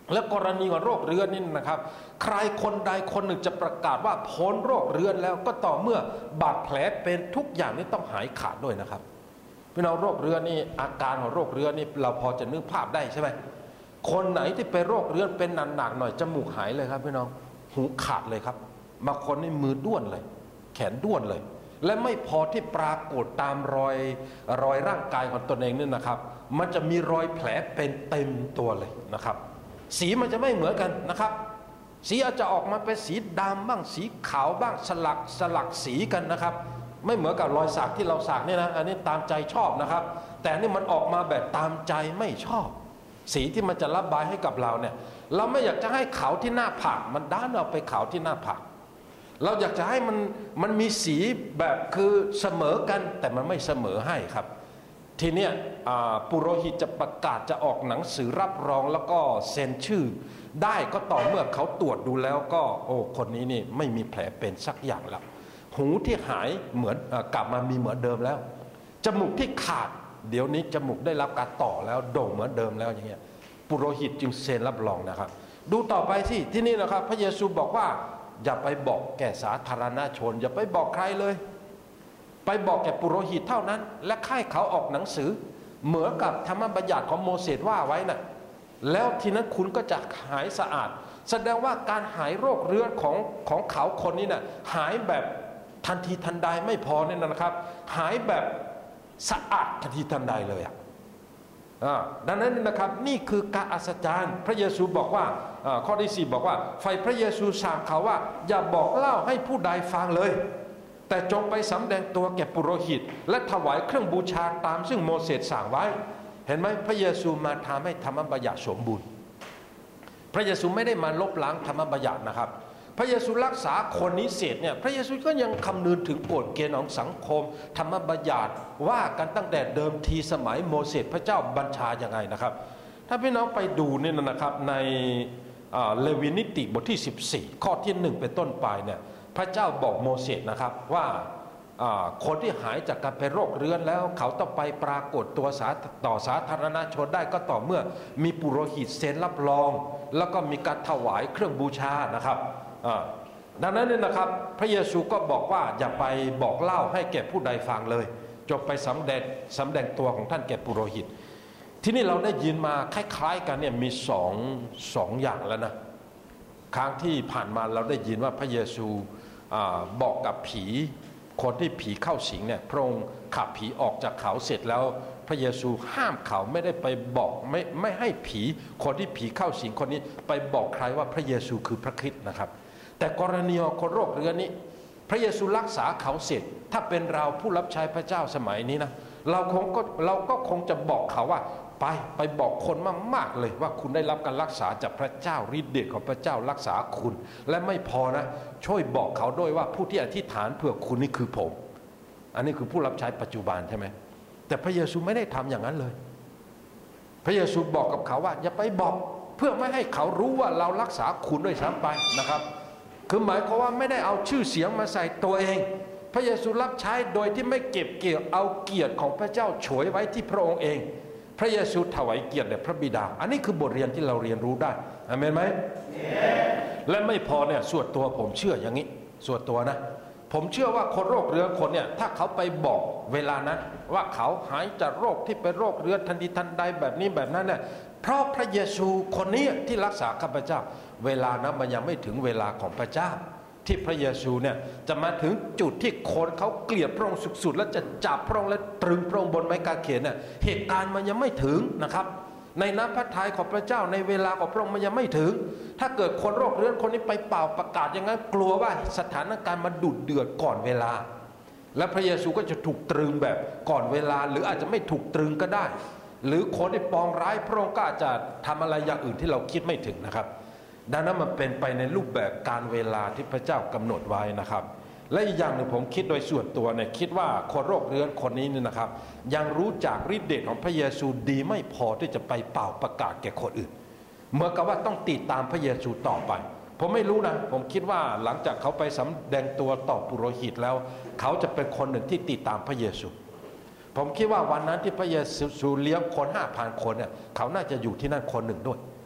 และกรณีของโรคเรื้อนนี่นะครับใครคนใดคนหนึ่งจะประกาศว่าพ้นโรคเรื้อนแล้วก็ต่อเมื่อบาดแผลเป็นทุกอย่างนี่ต้องหายขาดด้วยนะครับพี่น้องโรคเรื้อนนี่อาการของโรคเรื้อนนี่เราพอจะนึกภาพได้ใช่ไหมคนไหนที่เป็นโรคเรื้อนเป็นหนักๆหน่อยจมูกหายเลยครับพี่น้องหูขาดเลยครับบางคนนี่มือด้วนเลยแขนด้วนเลยและไม่พอที่ปรากฏตามรอยร่างกายของตนเองนี่นะครับมันจะมีรอยแผลเป็นเต็มตัวเลยนะครับสีมันจะไม่เหมือนกันนะครับสีอาจจะออกมาเป็นสีดำบ้างสีขาวบ้างสลักสีกันนะครับไม่เหมือนกับรอยสักที่เราสักนี่นะอันนี้ตามใจชอบนะครับแต่นี่มันออกมาแบบตามใจไม่ชอบสีที่มันจะระบายให้กับเราเนี่ยเราไม่อยากจะให้ขาวที่หน้าผากมันด้านเอาไปขาวที่หน้าผากเราอยากจะให้มันมีสีแบบคือเสมอกันแต่มันไม่เสมอให้ครับทีเนี้ยปุโรหิตจะประกาศจะออกหนังสือรับรองแล้วก็เซ็นชื่อได้ก็ต่อเมื่อเขาตรวจดูแล้วก็โอ้คนนี้นี่ไม่มีแผลเป็นสักอย่างแล้วหูที่หายเหมือนกลับมามีเหมือนเดิมแล้วจมูกที่ขาดเดี๋ยวนี้จมูกได้รับการต่อแล้วโด่งเหมือนเดิมแล้วอย่างเงี้ยปุโรหิตจึงเซ็นรับรองนะครับดูต่อไปสิที่นี่นะครับพระเยซูบอกว่าอย่าไปบอกแก่สาธารณชนอย่าไปบอกใครเลยไปบอกแก่ปุโรหิตเท่านั้นและให้เขาออกหนังสือเหมือนกับธรรมบัญญัติของโมเสสว่าไว้น่ะแล้วทีนั้นคุณก็จะหายสะอาดแสดงว่าการหายโรคเรื้อนของเขาคนนี้น่ะหายแบบทันทีทันใดไม่พอเนี่ยนะครับหายแบบสะอาดทันทีทันใดเลยดังนั้นนะครับนี่คือการอัศจรรย์พระเยซูบอกว่าข้อที่4บอกว่าฝ่ายพระเยซูสั่งเขาว่าอย่าบอกเล่าให้ผู้ใดฟังเลยแต่จงไปสำแดงตัวแก่ปุโรหิตและถวายเครื่องบูชาตามซึ่งโมเสสสั่งไว้เห็นไหมพระเยซูมาทำให้ธรรมบัญญัติสมบูรณ์พระเยซูไม่ได้มาลบล้างธรรมบัญญัตินะครับพระเยซูรักษาคนนี้เสร็จเนี่ยพระเยซูก็ยังคำนึงถึงกฎเกณฑ์ของสังคมธรรมบัญญัติว่ากันตั้งแต่เดิมทีสมัยโมเสสพระเจ้าบัญชาอย่างไงนะครับถ้าพี่น้องไปดูเนี่ยนะครับในเลวีนิติบทที่14ข้อที่1เป็นต้นไปเนี่ยพระเจ้าบอกโมเสสนะครับว่าคนที่หายจากการเป็นโรคเรื้อนแล้วเขาต้องไปปรากฏตัวต่อสาธารณชนได้ก็ต่อเมื่อมีปุโรหิตเซ็นรับรองแล้วก็มีการถวายเครื่องบูชานะครับดังนั้นเนี่ยนะครับพระเยซูก็บอกว่าอย่าไปบอกเล่าให้แก่ผู้ใดฟังเลยจงไปสำแดงตัวของท่านแก่ปุโรหิตที่นี่เราได้ยินมาคล้ายๆกันเนี่ยมีสองอย่างแล้วนะครั้งที่ผ่านมาเราได้ยินว่าพระเยซูบอกกับผีคนที่ผีเข้าสิงเนี่ยพระองค์ขับผีออกจากเขาเสร็จแล้วพระเยซูห้ามเขาไม่ได้ไปบอกไม่ให้ผีคนที่ผีเข้าสิงคนนี้ไปบอกใครว่าพระเยซูคือพระคริสต์นะครับแต่กรณีของคนโรคเรื้อนนี้พระเยซูรักษาเขาเสร็จถ้าเป็นเราผู้รับใช้พระเจ้าสมัยนี้นะเราก็คงจะบอกเขาว่าไปบอกคนมากๆเลยว่าคุณได้รับการรักษาจากพระเจ้าฤทธิ์เดชของพระเจ้ารักษาคุณและไม่พอนะช่วยบอกเขาด้วยว่าผู้ที่อธิษฐานเพื่อคุณนี่คือผมอันนี้คือผู้รับใช้ปัจจุบันใช่ไหมแต่พระเยซูไม่ได้ทำอย่างนั้นเลยพระเยซูบอกกับเขาว่าอย่าไปบอกเพื่อไม่ให้เขารู้ว่าเรารักษาคุณด้วยซ้ำไปนะครับคือหมายความว่าไม่ได้เอาชื่อเสียงมาใส่ตัวเองพระเยซูรับใช้โดยที่ไม่เก็บเกี่ยวเอาเกียรติของพระเจ้าฉวยไว้ที่พระองค์เองพระเยซูถวายเกียรติแด่พระบิดาอันนี้คือบทเรียนที่เราเรียนรู้ได้อาเมนไหมและไม่พอเนี่ยส่วนตัวผมเชื่ออย่างนี้ส่วนตัวนะผมเชื่อว่าคนโรคเรื้อนคนเนี่ยถ้าเขาไปบอกเวลานั้นว่าเขาหายจากโรคที่เป็นโรคเรื้อนทันทีทันใดแบบนี้แบบนั้นเนี่ยเพราะพระเยซูคนนี้ที่รักษาข้าพเจ้าเวลานั้นมันยังไม่ถึงเวลาของพระเจ้าที่พระเยซูเนี่ยจะมาถึงจุดที่คนเขาเกลียดพระองค์สุดๆแล้วจะจับพระองค์และตรึงพระองค์บนไม้กางเขนเนี่ยเหตุการณ์มันยังไม่ถึงนะครับในน้ำพระทัยของพระเจ้าในเวลาของพระองค์มันยังไม่ถึงถ้าเกิดคนโรคเรื้อนคนนี้ไปเป่าประกาศอย่างนั้นกลัวว่าสถานการณ์มันดุเดือดก่อนเวลาและพระเยซูก็จะถูกตรึงแบบก่อนเวลาหรืออาจจะไม่ถูกตรึงก็ได้หรือคนที่ปองร้ายพระองค์ก็อาจจะทำอะไรอย่างอื่นที่เราคิดไม่ถึงนะครับดังนั้นมันเป็นไปในรูปแบบการเวลาที่พระเจ้ากำหนดไว้นะครับและอีกอย่างหนึ่งผมคิดโดยส่วนตัวเนี่ยคิดว่าคนโรคเรื้อนคนนี้เนี่ยนะครับยังรู้จักฤทธิ์เดชของพระเยซูดีไม่พอที่จะไปเป่าประกาศแก่คนอื่นเหมือนกับว่าต้องติดตามพระเยซูต่อไปผมไม่รู้นะผมคิดว่าหลังจากเขาไปสำแดงตัวต่อปุโรหิตแล้วเขาจะเป็นคนหนึ่งที่ติดตามพระเยซูผมคิดว่าวันนั้นที่พระเยซูเลี้ยงคน 5,000 คนเนี่ยเขาน่าจะอยู่ที่นั่นคนหนึ่งด้วย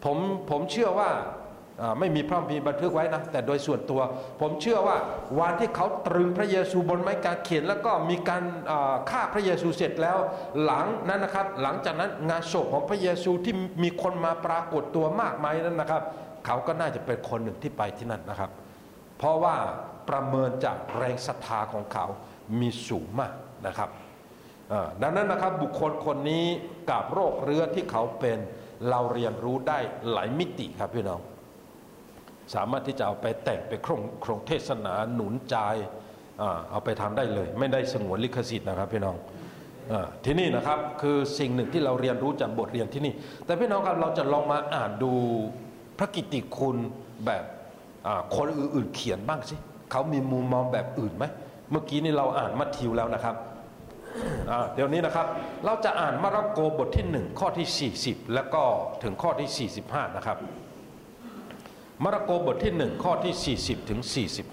ผมเชื่อว่าไม่มีพระคัมภีร์บันทึกไว้นะแต่โดยส่วนตัวผมเชื่อว่าวันที่เขาตรึงพระเยซูบนไม้กางเขนแล้วก็มีการฆ่าพระเยซูเสร็จแล้วหลังนั้นนะครับหลังจากนั้นงานศพของพระเยซูที่มีคนมาปรากฏตัวมากมายนั้นนะครับเขาก็น่าจะเป็นคนหนึ่งที่ไปที่นั่นนะครับเพราะว่าประเมินจากแรงศรัทธาของเขามีสูงมากนะครับดังนั้นนะครับบุคคลคนนี้กับโรคเรื้อที่เขาเป็นเราเรียนรู้ได้หลายมิติครับพี่น้องสามารถที่จะเอาไปแต่งไปโครงเทศนาหนุนใจเอาไปทำได้เลยไม่ได้สงวนลิขสิทธิ์นะครับพี่น้องที่นี่นะครับคือสิ่งหนึ่งที่เราเรียนรู้จากบทเรียนที่นี่แต่พี่น้องครับเราจะลองมาอ่านดูพระกิตติคุณแบบคนอื่นๆเขียนบ้างสิเขามีมุมมองแบบอื่นไหมเมื่อกี้นี่เราอ่านมัทธิวแล้วนะครับเดี๋ยวนี้นะครับเราจะอ่านมาระโกบทที่1ข้อที่40แล้วก็ถึงข้อที่45นะครับมาระโกบทที่1ข้อที่40ถึง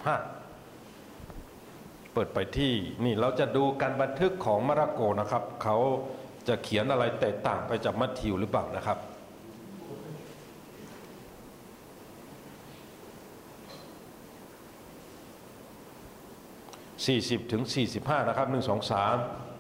45เปิดไปที่นี่เราจะดูการบันทึกของมาระโกนะครับเขาจะเขียนอะไรแตกต่างไปจากมัทธิวหรือเปล่านะครับ40ถึง45นะครับ1 2 3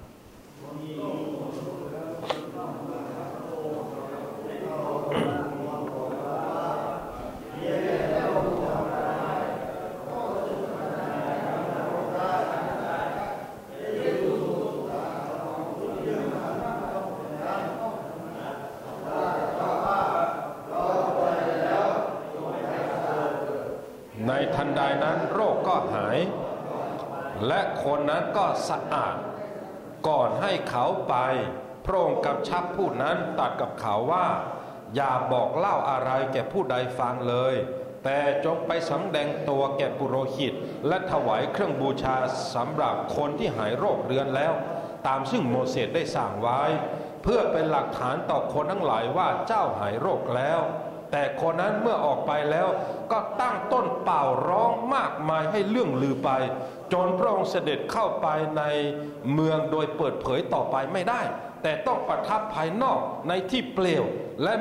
ในทันใดนั้นโรคก็หายและคนนั้นก็สะอาดก่อนให้เขาไปพระองค์กำชับผู้นั้นตรัสกับเขาว่าอย่าบอกเล่าอะไรแก่ผู้ใดฟังเลยแต่จงไปสำแดงตัวแก่ปุโรหิตและถวายเครื่องบูชาสำหรับคนที่หายโรคเรื้อนแล้วตามซึ่งโมเสสได้สั่งไว้เพื่อเป็นหลักฐานต่อคนทั้งหลายว่าเจ้าหายโรคแล้วแต่คนนั้นเมื่อออกไปแล้วก็ตั้งต้นเป่าร้องมากมายให้เรื่องลือไปจนพระองค์เสด็จเข้าไปในเมืองโดยเปิดเผยต่อไปไม่ได้แต่ต้องประทับภายนอกในที่เปลี่ยวและ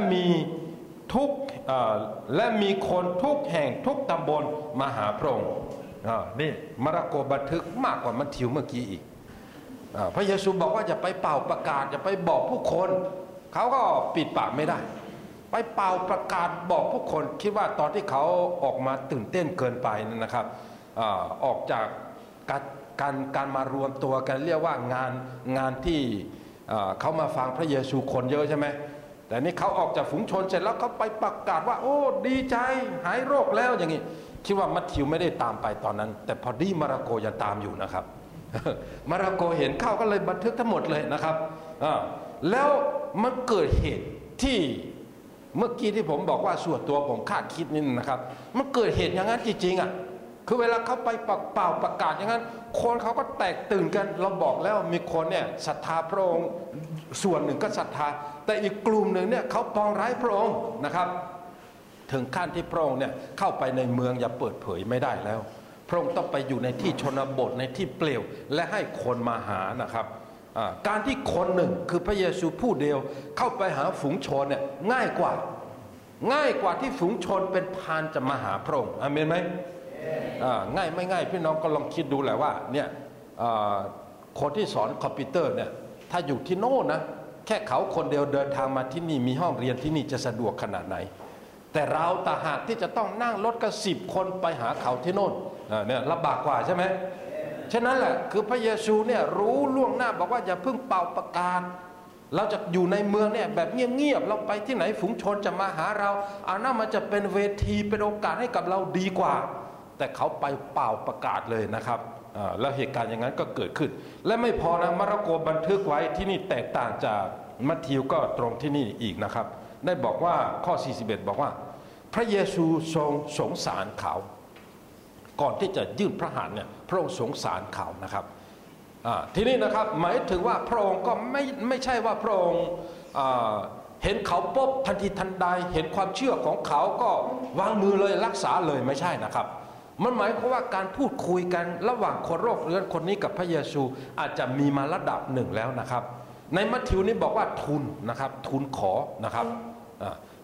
มีคนทุกแห่งทุกตำบลมาหาพระองค์นี่มาระโกบันทึกมากกว่ามัทธิวเมื่อกี้อีกพระเยซูบอกว่าอย่าไปเป่าประกาศอย่าไปบอกผู้คนเขาก็ปิดปากไม่ได้ไปเป่าประกาศบอกผู้คนคิดว่าตอนที่เขาออกมาตื่นเต้นเกินไปนะครับออกจากการมารวมตัวกันเรียกว่างานที่เขามาฟังพระเยซูคนเยอะใช่ไหมแต่นี่เขาออกจากฝูงชนเสร็จแล้วเขาไปประกาศว่าโอ้ดีใจหายโรคแล้วอย่างนี้คิดว่ามัทธิวไม่ได้ตามไปตอนนั้นแต่พอดีมาระโกยังตามอยู่นะครับ มาระโกเห็นเข้าก็เลยบันทึกทั้งหมดเลยนะครับแล้วมันเกิดเหตุที่เมื่อกี้ที่ผมบอกว่าส่วนตัวผมคาดคิดนี่นะครับมันเกิดเหตุอย่างนั้นจริงๆคือเวลาเขาไปเป่าประกาศอย่างนั้นคนเขาก็แตกตื่นกันเราบอกแล้วมีคนเนี่ยศรัทธาพระองค์ส่วนหนึ่งก็ศรัทธาแต่อีกกลุ่มหนึ่งเนี่ยเขาปองร้ายพระองค์นะครับถึงขั้นที่พระองค์เนี่ยเข้าไปในเมืองอย่าเปิดเผยไม่ได้แล้วพระองค์ต้องไปอยู่ในที่ชนบทในที่เปลี่ยวและให้คนมาหานะครับการที่คนหนึ่งคือพระเยซูผู้เดียวเข้าไปหาฝูงชนเนี่ยง่ายกว่าที่ฝูงชนเป็นพานจะมาหาพระองค์อาเมนไหมง่ายไม่ง่ายพี่น้องก็ลองคิดดูแหละว่าเนี่ยคนที่สอนคอมพิวเตอร์เนี่ยถ้าอยู่ที่โน่นนะแค่เขาคนเดียวเดินทางมาที่นี่มีห้องเรียนที่นี่จะสะดวกขนาดไหนแต่เราต่างหากที่จะต้องนั่งรถกัน10 คนไปหาเขาที่โน่นเนี่ยลำบากกว่าใช่ไหมฉะนั้นแหละคือพระเยซูเนี่ยรู้ล่วงหน้าบอกว่าอย่าเพิ่งเป่าประกาศเราจะอยู่ในเมืองเนี่ยแบบเงียบๆเราไปที่ไหนฝูงชนจะมาหาเราอันนั้นมันจะเป็นเวทีเป็นโอกาสให้กับเราดีกว่าแต่เขาไปเป่าประกาศเลยนะครับแล้วเหตุการณ์อย่างนั้นก็เกิดขึ้นและไม่พอนะมาระโกบันทึกไว้ที่นี่แตกต่างจากมัทธิวก็ตรงที่นี่อีกนะครับได้บอกว่าข้อ41บอกว่าพระเยซูทรงสงสารเขาก่อนที่จะยื่นพระหัตถ์เนี่ยพระองค์สงสารเขานะครับทีนี้นะครับหมายถึงว่าพระองค์ก็ไม่ใช่ว่าพระองค์เห็นเขาปุ๊บทันทีทันใดเห็นความเชื่อของเขาก็วางมือเลยรักษาเลยไม่ใช่นะครับมันหมายความว่าการพูดคุยกันระหว่างคนโรคเรื้อนคนนี้กับพระเยซูอาจจะมีมาระดับหนึ่งแล้วนะครับในมัทธิวนี้บอกว่าทูลนะครับทูลขอนะครับแ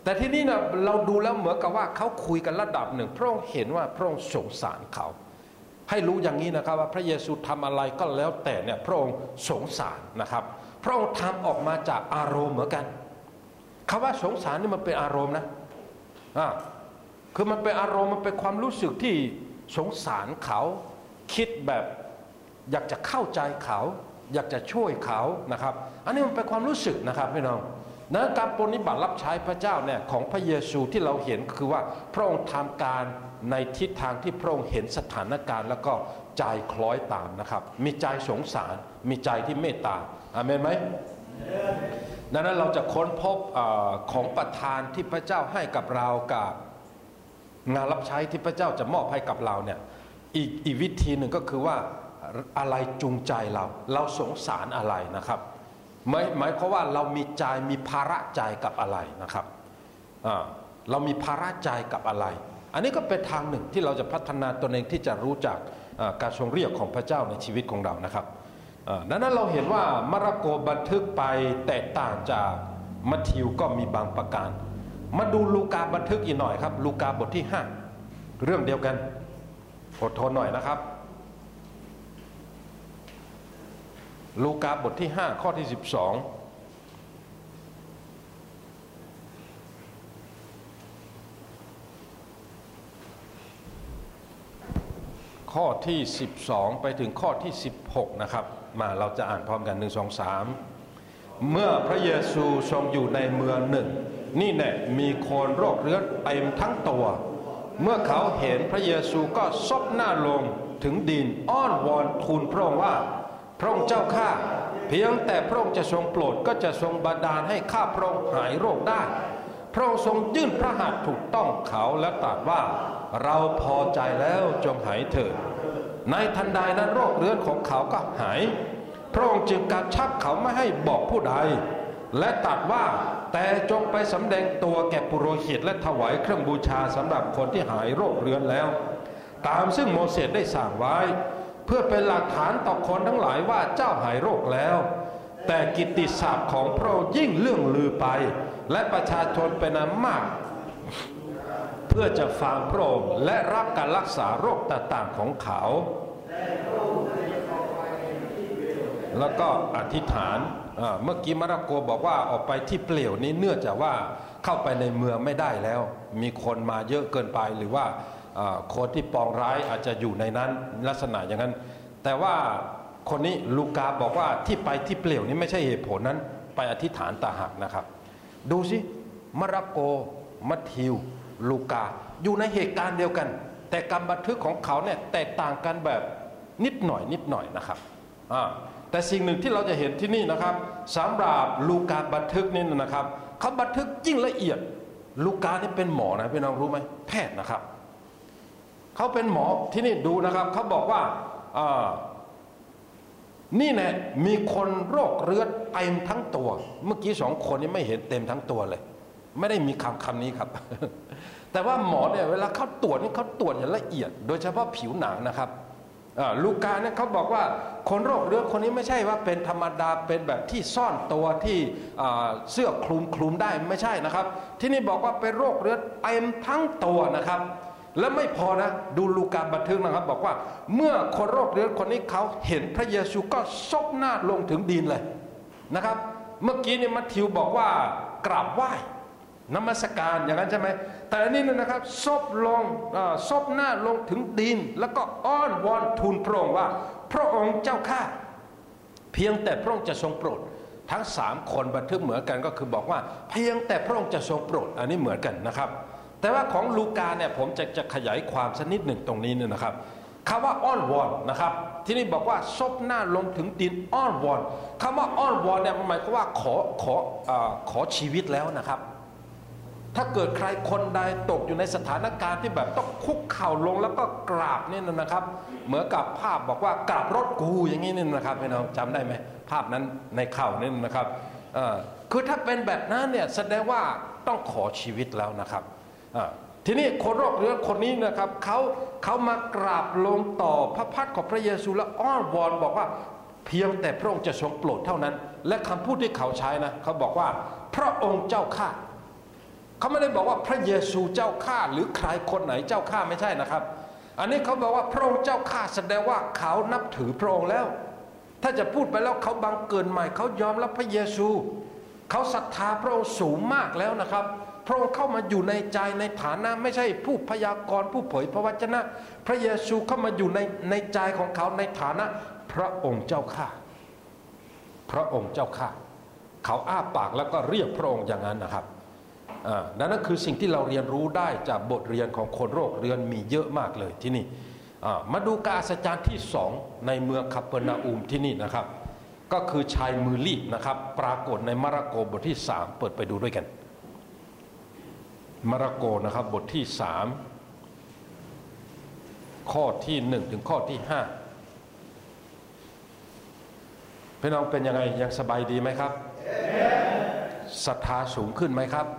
แต่ที่นี่นะเราดูแล้วเหมือนกับว่าเขาคุยกันระดับหนึ่งพระองค์เห็นว่าพระองค์สงสารเขาให้รู้อย่างนี้นะครับว่าพระเยซูทำอะไรก็แล้วแต่เนี่ยพระองค์สงสารนะครับพระองค์ทำออกมาจากอารมณ์เหมือนกันคำว่าสงสารนี่มันเป็นอารมณ์นะคือมันเป็นอารมณ์มันเป็นความรู้สึกที่สงสารเขาคิดแบบอยากจะเข้าใจเขาอยากจะช่วยเขานะครับอันนี้มันเป็นความรู้สึกนะครับพี่น้องนะการปฏิบัติรับใช้พระเจ้าเนี่ยของพระเยซูที่เราเห็นคือว่าพระองค์ทำการในทิศทางที่พระองค์เห็นสถานการณ์แล้วก็ใจคล้อยตามนะครับมีใจสงสารมีใจที่เมตตาอาเมนไหมดังนั้นเราจะค้นพบของประทานที่พระเจ้าให้กับเรากับงานรับใช้ที่พระเจ้าจะมอบให้กับเราเนี่ยอีกวิธีหนึ่งก็คือว่าอะไรจูงใจเราสงสารอะไรนะครับหมายความว่าเรามีใจมีภาระใจกับอะไรนะครับเรามีภาระใจกับอะไรอันนี้ก็เป็นทางหนึ่งที่เราจะพัฒนาตนเองที่จะรู้จักการทรงเรียกของพระเจ้าในชีวิตของเรานะครับดังนั้นเราเห็นว่ามาระโกบันทึกไปแตกต่างจากมัทธิวก็มีบางประการมาดูลูกาบันทึกอีกหน่อยครับลูกาบทที่5เรื่องเดียวกันอดทนหน่อยนะครับลูกาบทที่5ข้อที่12ข้อที่12ไปถึงข้อที่16นะครับมาเราจะอ่านพร้อมกัน1 2 3เมื่อพระเยซูทรงอยู่ในเมืองหนึ่งนี่แน่มีคนโรคเรื้อนเต็มทั้งตัวเมื่อเขาเห็นพระเยซูก็ซบหน้าลงถึงดินอ้อนวอนทูลพระองค์ว่าพระองค์เจ้าข้าเพียงแต่พระองค์จะทรงโปรดก็จะทรงบันดาลให้ข้าพระองค์หายโรคได้พระองค์ทรงยื่นพระหัตถ์ถูกต้องเขาและตรัสว่าเราพอใจแล้วจงหายเถิดในทันใดนั้นโรคเรื้อนของเขาก็หายพระองค์จึงกำชับเขาไม่ให้บอกผู้ใดและตรัสว่าแต่จงไปสำแดงตัวแก่ปุโรหิตและถวายเครื่องบูชาสำหรับคนที่หายโรคเรื้อนแล้วตามซึ่งโมเสสได้สั่งไว้เพื่อเป็นหลักฐานต่อคนทั้งหลายว่าเจ้าหายโรคแล้วแต่กิตติศัพท์ของพระองค์ยิ่งเลื่องลือไปและประชาชนเป็นอันมากเพื่อจะฟังพระองค์และรับการรักษาโรคต่างๆของเขาแล้วก็อธิษฐานเมื่อกี้มาระโกบอกว่าออกไปที่เปลี่ยวนี้เนื่องจากว่าเข้าไปในเมืองไม่ได้แล้วมีคนมาเยอะเกินไปหรือว่าคนที่ปองร้ายอาจจะอยู่ในนั้นลักษณะอย่างนั้นแต่ว่าคนนี้ลูกาบอกว่าที่ไปที่เปลี่ยวนี้ไม่ใช่เหตุผลนั้นไปอธิษฐานต่างหากนะครับดูสิมาระโกมัทธิวลูกาอยู่ในเหตุการณ์เดียวกันแต่การบันทึกของเขาเนี่ยแตกต่างกันแบบนิดหน่อยนะครับแต่สิ่งหนึ่งที่เราจะเห็นที่นี่นะครับสำหรับลูกาบันทึกนี่นะครับเขาบันทึกยิ่งละเอียดลูกานี่เป็นหมอนะพี่น้องรู้ไหมแพทย์นะครับเขาเป็นหมอที่นี่ดูนะครับเขาบอกว่านี่แน่มีคนโรคเรื้อนเต็มทั้งตัวเมื่อกี้2 คนนี้ไม่เห็นเต็มทั้งตัวเลยไม่ได้มีคำนี้ครับ แต่ว่าหมอเนี่ยเวลาเขาตรวจนี่เขาตรวจอย่างละเอียดโดยเฉพาะผิวหนังนะครับลูกาเนี่ยเขาบอกว่าคนโรคเรื้อนคนนี้ไม่ใช่ว่าเป็นธรรมดาเป็นแบบที่ซ่อนตัวที่เสื้อคลุมได้ไม่ใช่นะครับที่นี่บอกว่าเป็นโรคเรื้อนเต็มทั้งตัวนะครับและไม่พอนะดูลูกาบันทึกนะครับบอกว่าเมื่อคนโรคเรื้อนคนนี้เขาเห็นพระเยซูก็ซบหน้าลงถึงดินเลยนะครับเมื่อกี้นี่มัทธิวบอกว่ากราบไหว้นมัสการอย่างนั้นใช่ไหมแต่อันนี้นะครับซบหน้าลงถึงดินแล้วก็อ้อนวอนทูลพระองค์ว่าพระองค์เจ้าข้าเพียงแต่พระองค์จะทรงโปรดทั้ง3 คนบันทึกเหมือนกันก็คือบอกว่าเพียงแต่พระองค์จะทรงโปรดอันนี้เหมือนกันนะครับแต่ว่าของลูกาเนี่ยผมจะขยายความสักนิดหนึ่งตรงนี้เนี่ยนะครับคำว่าอ้อนวอนนะครับที่นี่บอกว่าซบหน้าลงถึงดินอ้อนวอนคำว่าอ้อนวอนเนี่ยหมายความว่าขอชีวิตแล้วนะครับถ้าเกิดใครคนใดตกอยู่ในสถานการณ์ที่แบบต้องคุกเข่าลงแล้วก็กราบนี่นะครับเหมือนกับภาพบอกว่ากราบรถกูอย่างนี้นี่นะครับพี่น้องจำได้ไหมภาพนั้นในเข่านี่นะครับคือถ้าเป็นแบบนั้นเนี่ยแสดงว่าต้องขอชีวิตแล้วนะครับทีนี้คนโรคเรื้อนคนนี้นะครับเขามากราบลงต่อพระพักตร์ของพระเยซูและอ้อนวอนบอกว่าเพียงแต่พระองค์จะทรงโปรดเท่านั้นและคำพูดที่เขาใช้นะเขาบอกว่าพระองค์เจ้าข้าเขาไม่ได้บอกว่าพระเยซูเจ้าข้าหรือใครคนไหนเจ้าข้าไม่ใช่นะครับอันนี้เขาบอกว่าพระองค์เจ้าข้าแสดงว่าเขานับถือพระองค์แล้วถ้าจะพูดไปแล้วเขาบังเกินใหม่เขายอมรับพระเยซูเขาศรัทธาพระองค์สูงมากแล้วนะครับพระองค์เข้ามาอยู่ในใจในฐานะไม่ใช่ผู้พยากรณ์ผู้เผยพระวจนะพระเยซูเข้ามาอยู่ในใจของเขาในฐานะพระองค์เจ้าข้าพระองค์เจ้าข้าเขาอ้าปากแล้วก็เรียกพระองค์อย่างนั้นนะครับนั่นคือสิ่งที่เราเรียนรู้ได้จากบทเรียนของคนโรคเรื้อนมีเยอะมากเลยที่นี่มาดูการอัศจรรย์ที่สองในเมืองคัปเปอร์นาอูมที่นี่นะครับก็คือชายมือลีบนะครับปรากฏในมาระโกบทที่3เปิดไปดูด้วยกันมาระโกนะครับบทที่3ข้อที่1ถึงข้อที่5พี่น้องเป็นยังไงยังสบายดีไหมครับศรัทธาสูงขึ้นไหมครับ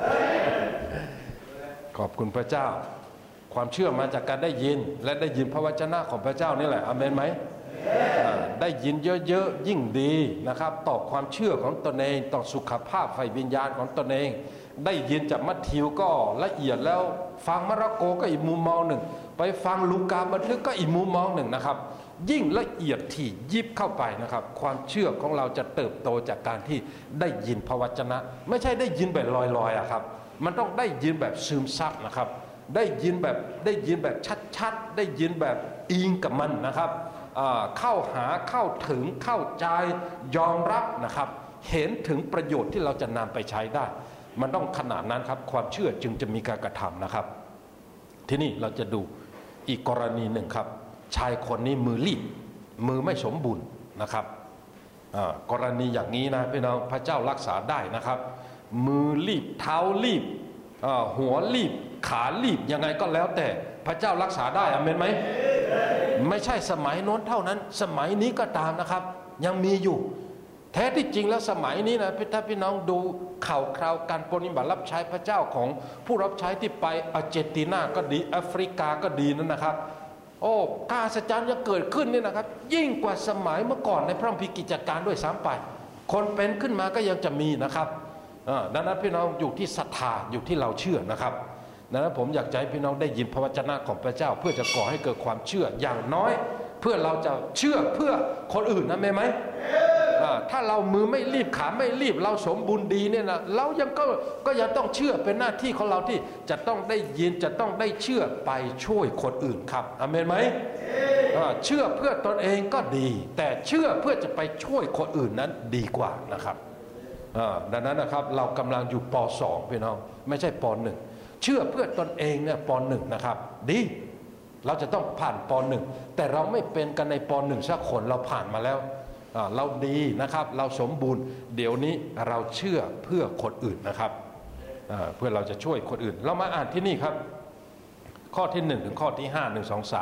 ขอบคุณพระเจ้าความเชื่อมาจากการได้ยินและได้ยินพระวจนะของพระเจ้านี่แหละอาเมนไหมได้ยินเยอะๆยิ่งดีนะครับต่อความเชื่อของตนเองต่อสุขภาพฝ่ายวิญญาณของตนเองได้ยินจากมัทธิวก็ละเอียดแล้วฟังมาระโกก็อีกมุมมองหนึ่งไปฟังลูกาบันทึกก็อีกมุมมองหนึ่งนะครับยิ่งละเอียดถี่ยิบเข้าไปนะครับความเชื่อของเราจะเติบโตจากการที่ได้ยินพระวจนะไม่ใช่ได้ยินแบบลอยๆครับมันต้องได้ยินแบบซึมซับนะครับได้ยินแบบชัดๆได้ยินแบบอิงกับมันนะครับเข้าหาเข้าถึงเข้าใจยอมรับนะครับเห็นถึงประโยชน์ที่เราจะนำไปใช้ได้มันต้องขนาดนั้นครับความเชื่อจึงจะมีการกระทำนะครับที่นี่เราจะดูอีกกรณีหนึ่งครับชายคนนี้มือลีบมือไม่สมบูรณ์นะครับกรณีอย่างนี้นะพี่น้องพระเจ้ารักษาได้นะครับมือลีบเท้าลีบหัวลีบขาลีบยังไงก็แล้วแต่พระเจ้ารักษาได้อาเมนไหมไม่ใช่สมัยโน้นเท่านั้นสมัยนี้ก็ตามนะครับยังมีอยู่แท้ที่จริงแล้วสมัยนี้นะถ้าพี่น้องดูข่าวคราวการปฏิบัติรับใช้พระเจ้าของผู้รับใช้ที่ไปอาร์เจนตินาก็ดีแอฟริกาก็ดีนั่นนะครับโอ้การอัศจรรย์จะเกิดขึ้นนี่นะครับยิ่งกว่าสมัยเมื่อก่อนในพระคัมภีร์กิจการด้วยซ้ำไปคนเป็นขึ้นมาก็ยังจะมีนะครับดังนั้นพี่น้องอยู่ที่ศรัทธาอยู่ที่เราเชื่อนะครับดังนั้นผมอยากให้พี่น้องได้ยินพระวจนะของพระเจ้าเพื่อจะก่อให้เกิดความเชื่ออย่างน้อยเพื่อเราจะเชื่อเพื่อคนอื่นนะไหมถ้าเรามือไม่รีบขาไม่รีบเราสมบูรณ์ดีเนี่ยนะเรายังก็ยังต้องเชื่อเป็นหน้าที่ของเราที่จะต้องได้ยินจะต้องได้เชื่อไปช่วยคนอื่นครับอาเมนไหมเชื่อเพื่อตนเองก็ดีแต่เชื่อเพื่อจะไปช่วยคนอื่นนั้นดีกว่านะครับดังนั้นนะครับเรากำลังอยู่ป.2 พี่น้องไม่ใช่ป.1เชื่อเพื่อตนเองเนี่ยป.1นะครับดีเราจะต้องผ่านป.1แต่เราไม่เป็นกันในป.1สักคนเราผ่านมาแล้วเราดีนะครับเราสมบูรณ์เดี๋ยวนี้เราเชื่อเพื่อคนอื่นนะครับเพื่อเราจะช่วยคนอื่นเรามาอ่านที่นี่ครับข้อที่1ถึงข้อที่5 1 2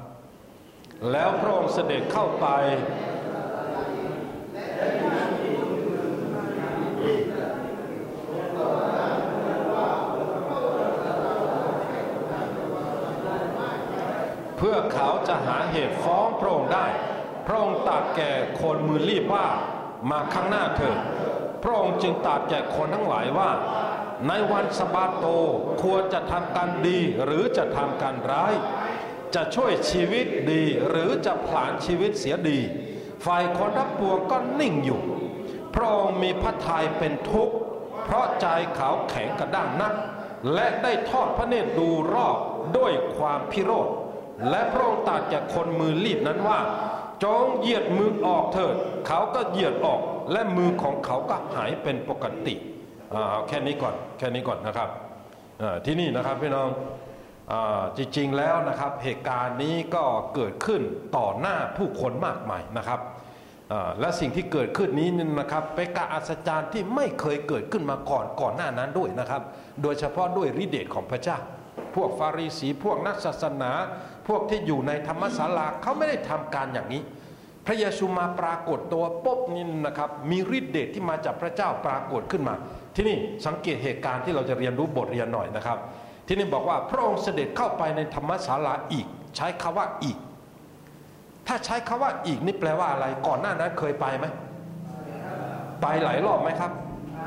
3แล้วพระองค์เสด็จเข้าไปเพื่อเขาจะหาเหตุฟ้องพระองค์ได้พระองค์ตรัสแก่คนมือลีบว่ามาข้างหน้าเถิดพระองค์จึงตรัสแก่คนทั้งหลายว่าในวันสะบาโตควรจะทำการดีหรือจะทำการร้ายจะช่วยชีวิตดีหรือจะผลาญชีวิตเสียดีฝ่ายคนรับปวงก็นิ่งอยู่พระองค์มีพระทัยเป็นทุกข์เพราะใจเขาแข็งกระด้างนักและได้ทอดพระเนตรดูรอบด้วยความพิโรธและพระองค์ตรัสแก่คนมือลีบนั้นว่าจงเหยียดมือออกเถิดเขาก็เหยียดออกและมือของเขาก็หายเป็นปกติแค่นี้ก่อนนะครับที่นี่นะครับพี่น้องจริงๆแล้วนะครับเหตุการณ์นี้ก็เกิดขึ้นต่อหน้าผู้คนมากมายนะครับและสิ่งที่เกิดขึ้นนี้นะครับเป็นการอัศจรรย์ที่ไม่เคยเกิดขึ้นมาก่อนหน้านั้นด้วยนะครับโดยเฉพาะด้วยฤทธิเดชของพระเจ้าพวกฟาริสีพวกนักศาสนาพวกที่อยู่ในธรรมศาลาเขาไม่ได้ทำการอย่างนี้พระเยซูมาปรากฏตัวปุ๊บนี่นะครับมีฤทธิเดชที่มาจากพระเจ้าปรากฏขึ้นมาที่นี่สังเกตเหตุการณ์ที่เราจะเรียนรู้บทเรียนหน่อยนะครับที่นี่บอกว่าพระองค์เสด็จเข้าไปในธรรมศาลาอีกใช้คำว่าอีกถ้าใช้คำว่าอีกนี่แปลว่าอะไรก่อนหน้านั้นเคยไปไหมไปหลายรอบไหมครับ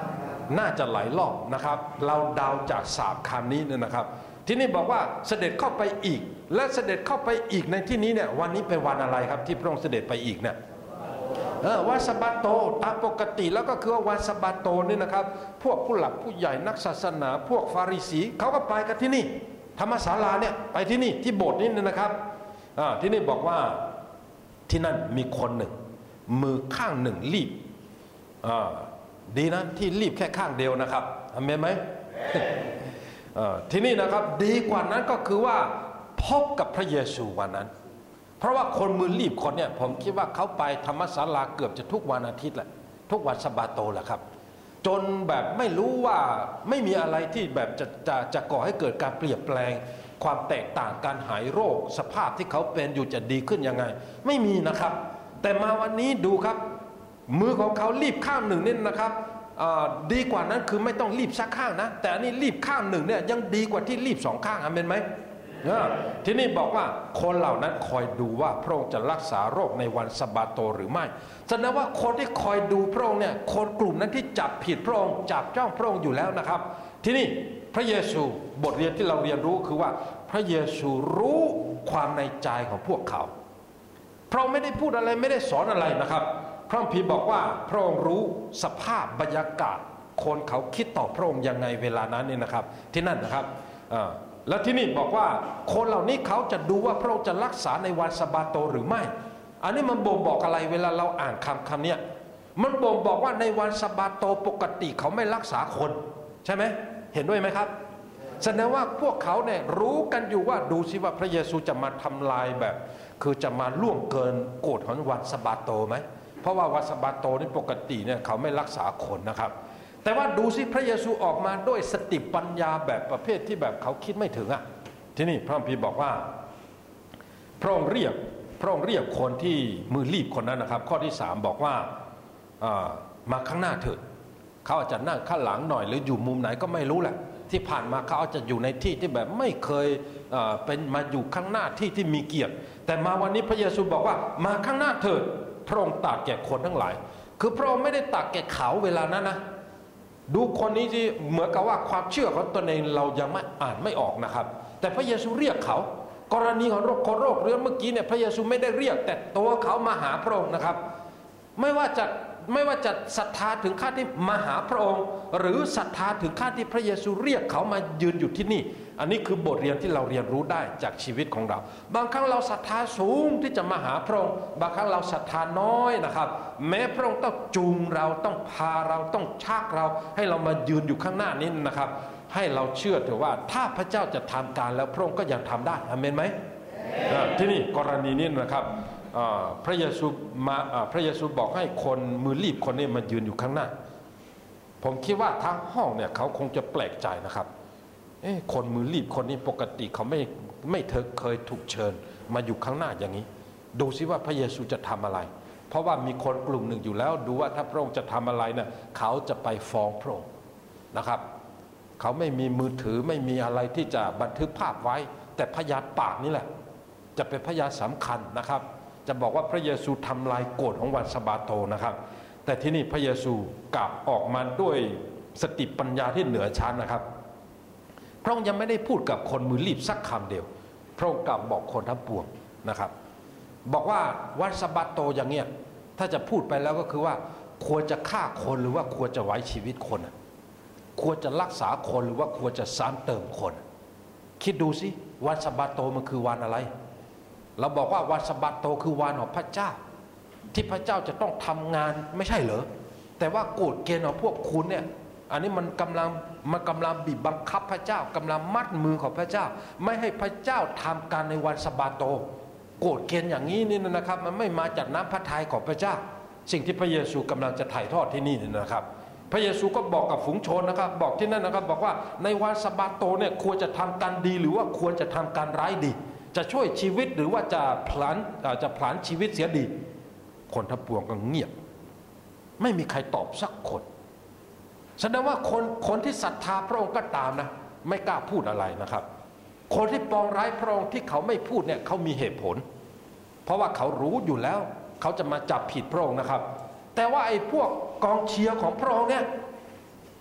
น่าจะหลายรอบนะครับเราเดาจาก3 คำนี้เนี่ยนะครับที่นี่บอกว่าเสด็จเข้าไปอีกและเสด็จเข้าไปอีกในที่นี้เนี่ยวันนี้เป็นวันอะไรครับที่พระองค์เสด็จไปอีกเนี่ยวันสะบาโตตามปกติแล้วก็คือวันสะบาโตนี่นะครับพวกผู้หลักผู้ใหญ่นักศาสนาพวกฟาริสีเขาก็ไปกันที่นี่ธรรมศาลาเนี่ยไปที่นี่ที่โบสถ์นี่นะครับที่นี่บอกว่าที่นั่นมีคนหนึ่งมือข้างหนึ่งรีบดีนะที่รีบแค่ข้างเดียวนะครับอเมนไหม ที่นี่นะครับดีกว่านั้นก็คือว่าพบกับพระเยซูวันนั้นเพราะว่าคนมือรีบคนเนี่ยผมคิดว่าเขาไปธรรมศาลาเกือบจะทุกวันอาทิตย์แหละทุกวันสะบาโตแหละครับจนแบบไม่รู้ว่าไม่มีอะไรที่แบบจะก่อให้เกิดการเปลี่ยนแปลงความแตกต่างการหายโรคสภาพที่เขาเป็นอยู่จะดีขึ้นยังไงไม่มีนะครับแต่มาวันนี้ดูครับมือของเขารีบข้างหนึ่งนี่นะครับดีกว่านั้นคือไม่ต้องรีบสักข้างนะแต่อันนี้รีบข้างหนึ่งเนี่ยยังดีกว่าที่รีบ2 ข้างอาเมนไหมที่นี่บอกว่าคนเหล่านั้นคอยดูว่าพระองค์จะรักษาโรคในวันสะบาโตหรือไม่แสดงว่าคนที่คอยดูพระองค์เนี่ยคนกลุ่มนั้นที่จับผิดพระองค์จับจ้องพระองค์อยู่แล้วนะครับที่นี่พระเยซูบทเรียนที่เราเรียนรู้คือว่าพระเยซูรู้ความในใจของพวกเขาพระองค์ไม่ได้พูดอะไรไม่ได้สอนอะไรนะครับพระคัมภีร์บอกว่าพระองค์รู้สภาพบรรยากาศคนเขาคิดต่อพระองค์ยังไงเวลานั้นนี่นะครับที่นั่นนะครับแล้วที่นี่บอกว่าคนเหล่านี้เขาจะดูว่าพระองค์จะรักษาในวันสะบาโตหรือไม่อันนี้มันบ่งบอกอะไรเวลาเราอ่านคำนี้มันบ่งบอกว่าในวันสะบาโตปกติเขาไม่รักษาคนใช่ไหมเห็นด้วยไหมครับแสดงว่าพวกเขาเนี่ยรู้กันอยู่ว่าดูสิว่าพระเยซูจะมาทำลายแบบคือจะมาล่วงเกินกฎของวันสะบาโตไหมเพราะว่าวันสะบาโตนี่ปกติเนี่ยเขาไม่รักษาคนนะครับแต่ว่าดูสิพระเยซูออกมาด้วยสติปัญญาแบบประเภทที่แบบเขาคิดไม่ถึงที่นี่พระคัมภีร์บอกว่าพระองค์เรียกคนที่มือรีบคนนั้นนะครับข้อที่3บอกว่ามาข้างหน้าเถิดเขาอาจจะนั่งข้างหลังหน่อยหรืออยู่มุมไหนก็ไม่รู้แหละที่ผ่านมาเขาอาจจะอยู่ในที่ที่แบบไม่เคยเป็นมาอยู่ข้างหน้าที่มีเกียรติแต่มาวันนี้พระเยซูบอกว่ามาข้างหน้าเถิดพระองค์ตรัสแก่คนทั้งหลายคือพระองค์ไม่ได้ตรัสแก่เขาเวลานั้นนะดูคนนี้ที่เหมือนกับว่าความเชื่อของตนเองเรายังไม่อ่านไม่ออกนะครับแต่พระเยซูเรียกเขากรณีของโรคเรื้อนเมื่อกี้เนี่ยพระเยซูไม่ได้เรียกแต่ตัวเขามาหาพระองค์นะครับไม่ว่าจะศรัทธาถึงขั้นที่มาหาพระองค์หรือศรัทธาถึงขั้นที่พระเยซูเรียกเขามายืนอยู่ที่นี่อันนี้คือบทเรียนที่เราเรียนรู้ได้จากชีวิตของเราบางครั้งเราศรัทธาสูงที่จะมาหาพระองค์บางครั้งเราศรัทธาน้อยนะครับแม้พระองค์ต้องจูงเราต้องพาเราต้องชักเราให้เรามายืนอยู่ข้างหน้านี้นะครับให้เราเชื่อเถอะว่าถ้าพระเจ้าจะทำการแล้วพระองค์ก็ยังทำได้อาเมนไหมที่นี่กรณีนี้นะครับพระเยซูบอกให้คนมือรีบคนนี้มายืนอยู่ข้างหน้าผมคิดว่าทางห้องเนี่ยเขาคงจะแปลกใจนะครับคนมือรีบคนนี้ปกติเขาไม่เคยถูกเชิญมาอยู่ข้างหน้าอย่างนี้ดูซิว่าพระเยซูจะทำอะไรเพราะว่ามีคนกลุ่มหนึ่งอยู่แล้วดูว่าถ้าพระองค์จะทำอะไรเนี่ยเขาจะไปฟ้องพระองค์นะครับเขาไม่มีมือถือไม่มีอะไรที่จะบันทึกภาพไว้แต่พยานปากนี่แหละจะเป็นพยานสำคัญนะครับจะบอกว่าพระเยซูทำลายกฎของวันสะบาโตนะครับแต่ที่นี่พระเยซูกลับออกมาด้วยสติปัญญาที่เหนือชั้นนะครับพระองค์ยังไม่ได้พูดกับคนมือรีบสักคำเดียวพระองค์กลับบอกคนทั้งปวงนะครับบอกว่าวันสะบาโตอย่างเงี้ยถ้าจะพูดไปแล้วก็คือว่าควรจะฆ่าคนหรือว่าควรจะไว้ชีวิตคนควรจะรักษาคนหรือว่าควรจะซ้ำเติมคนคิดดูสิวันสะบาโตมันคือวันอะไรเราบอกว่าวันสะบาโตคือวันของพระเจ้าที่พระเจ้าจะต้องทำงานไม่ใช่เหรอแต่ว่ากฎเกณฑ์ของพวกคุณเนี่ยอันนี้มันกำลังบีบบังคับพระเจ้ากำลังมัดมือของพระเจ้าไม่ให้พระเจ้าทำการในวันสะบาโตกฎเกณฑ์อย่างนี้นี่นะครับมันไม่มาจากน้ำพระทัยของพระเจ้าสิ่งที่พระเยซูกำลังจะถ่ายทอดที่นี่นะครับพระเยซูก็บอกกับฝูงชนนะครับบอกที่นั่นนะครับบอกว่าในวันสะบาโตเนี่ยควรจะทำการดีหรือว่าควรจะทำการร้ายดีจะช่วยชีวิตหรือว่าจะผลาญชีวิตเสียดีคนทั้งปวงก็เงียบไม่มีใครตอบสักคนแสดงว่าคนที่ศรัทธาพระองค์ก็ตามนะไม่กล้าพูดอะไรนะครับคนที่ปองร้ายพระองค์ที่เขาไม่พูดเนี่ยเขามีเหตุผลเพราะว่าเขารู้อยู่แล้วเขาจะมาจับผิดพระองค์นะครับแต่ว่าไอ้พวกกองเชียร์ของพระองค์เนี่ย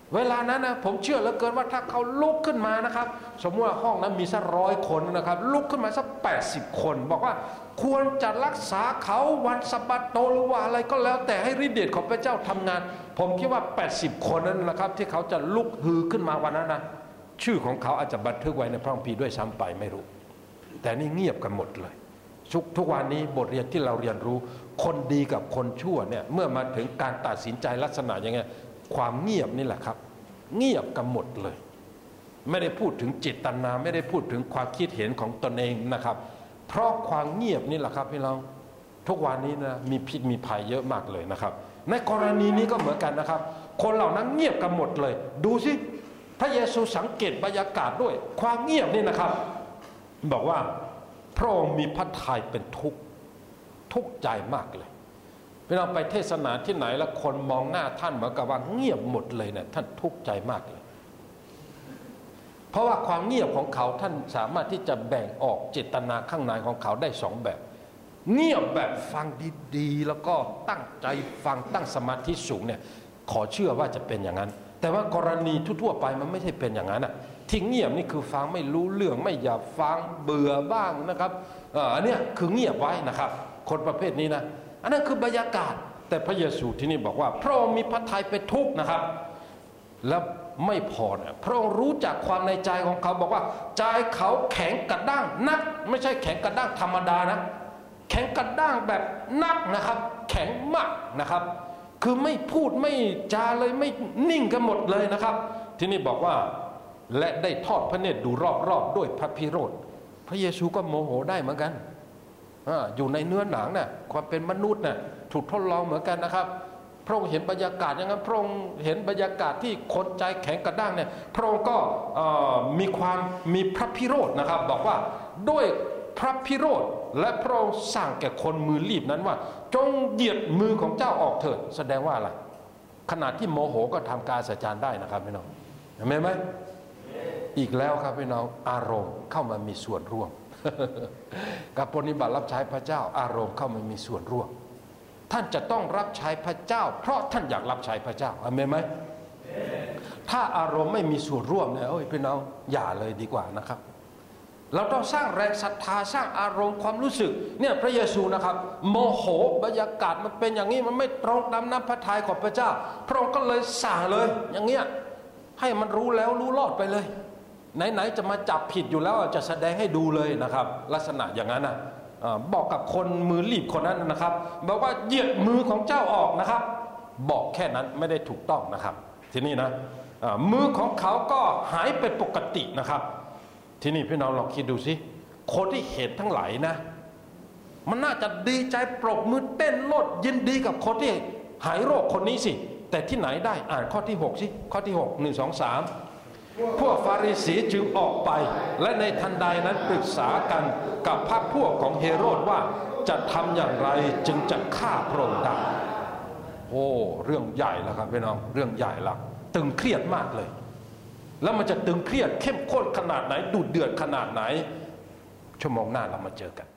เวลานั้นนะผมเชื่อเหลือเกินว่าถ้าเขาลุกขึ้นมานะครับสมมติว่าห้องนั้นมีสัก100 คนนะครับลุกขึ้นมาสัก80 คนบอกว่าควรจะรักษาเขาวันสะบาโตหรือว่าอะไรก็แล้วแต่ให้ฤทธิ์เดชของพระเจ้าทำงานผมคิดว่า80 คนนั้นนะครับที่เขาจะลุกฮือขึ้นมาวันนั้นนะชื่อของเขาอาจจะบันทึกไว้ในพระคัมภีร์ด้วยซ้ำไปไม่รู้แต่นี่เงียบกันหมดเลยทุกวันนี้บทเรียนที่เราเรียนรู้คนดีกับคนชั่วเนี่ยเมื่อมาถึงการตัดสินใจลักษณะอย่างเงี้ยความเงียบนี่แหละครับเงียบกันหมดเลยไม่ได้พูดถึงเจตนาไม่ได้พูดถึงความคิดเห็นของตนเองนะครับเพราะความเงียบนี่แหละครับพี่น้องทุกวันนี้นะมีพิษมีภัยเยอะมากเลยนะครับในกรณีนี้ก็เหมือนกันนะครับคนเหล่านั้นเงียบกันหมดเลยดูสิพระเยซูสังเกตบรรยากาศด้วยความเงียบนี่นะครับบอกว่าพระองค์มีพระทัยเป็นทุกข์ใจมากเลยเวลาไปเทศนาที่ไหนแล้วคนมองหน้าท่านเหมือนกับว่าเงียบหมดเลยเนี่ยท่านทุกข์ใจมากเลยเพราะว่าความเงียบของเขาท่านสามารถที่จะแบ่งออกเจตนาข้างในของเขาได้2 แบบเงียบแบบฟังดีๆแล้วก็ตั้งใจฟังตั้งสมาธิสูงเนี่ยขอเชื่อว่าจะเป็นอย่างนั้นแต่ว่ากรณีทั่วๆไปมันไม่ใช่เป็นอย่างนั้นอ่ะที่เงียบนี่คือฟังไม่รู้เรื่องไม่อยากฟังเบื่อบ้างนะครับอันนี้คือเงียบไว้นะครับคนประเภทนี้นะอันนั้นคือบรรยากาศแต่พระเยซูที่นี่บอกว่าพระองค์มีพระทัยเป็นทุกข์นะครับแล้วไม่พอเนี่ยพระองค์รู้จักความในใจของเขาบอกว่าใจเขาแข็งกระด้างนักไม่ใช่แข็งกระด้างธรรมดานะแข็งกระด้างแบบนักนะครับแข็งมากนะครับคือไม่พูดไม่จาเลยไม่นิ่งกันหมดเลยนะครับที่นี่บอกว่าและได้ทอดพระเนตรดูรอบๆด้วยพระพิโรธพระเยซูก็โมโหได้เหมือนกันอยู่ในเนื้อหนังน่ะความเป็นมนุษย์น่ะถูกทดลองเหมือนกันนะครับพระองค์เห็นบรรยากาศอย่างนั้นพระองค์เห็นบรรยากาศที่คนใจแข็งกระด้างเนี่ยพระองค์ก็มีพระพิโรธนะครับบอกว่าด้วยพระพิโรธและพระองค์สั่งแก่คนมือรีบนั้นว่าจงเหยียดมือของเจ้าออกเถิดแสดงว่าอะไรขณะที่โมโหก็ทำการอัศจรรย์ได้นะครับพี่น้องเห็นไหมอีกแล้วครับพี่น้องอารมณ์เข้ามามีส่วนร่วมกับปฏิบัติรับใช้พระเจ้าอารมณ์เข้ามามีส่วนร่วมท่านจะต้องรับใช้พระเจ้าเพราะท่านอยากรับใช้พระเจ้าอาเมนไหมถ้าอารมณ์ไม่มีส่วนร่วมเนี่ยพี่น้องอย่าเลยดีกว่านะครับเราต้องสร้างแรงศรัทธาสร้างอารมณ์ความรู้สึกเนี่ยพระเยซูนะครับโมโหบรรยากาศมันเป็นอย่างนี้มันไม่ตรงตามน้ำพระทัยของพระเจ้าพระองค์ก็เลยสั่งเลยอย่างเงี้ยให้มันรู้แล้วรู้รอดไปเลยไหนๆจะมาจับผิดอยู่แล้วจะแสดงให้ดูเลยนะครับลักษณะอย่างนั้นนะบอกกับคนมือรีบคนนั้นนะครับบอกว่าเหยียดมือของเจ้าออกนะครับบอกแค่นั้นไม่ได้ถูกต้องนะครับทีนี้นะมือของเขาก็หายไปปกตินะครับทีนี้พี่น้องลองคิดดูสิคนที่เห็นทั้งหลายนะมันน่าจะดีใจปรบมือเต้นโลดยินดีกับคนที่หายโรคคนนี้สิแต่ที่ไหนได้อ่านข้อที่6สิข้อที่6 1 2 3พวกฟาริสีจึงออกไปและในทันใดนั้นปรึกษากันกับพรรคพวกของเฮโรดว่าจะทำอย่างไรจึงจะฆ่าพระองค์ได้โอ้เรื่องใหญ่แล้วครับพี่น้องเรื่องใหญ่ละตึงเครียดมากเลยแล้วมันจะตึงเครียดเข้มข้นขนาดไหนดุเดือดขนาดไหนชั่วโมงหน้าเรามาเจอกัน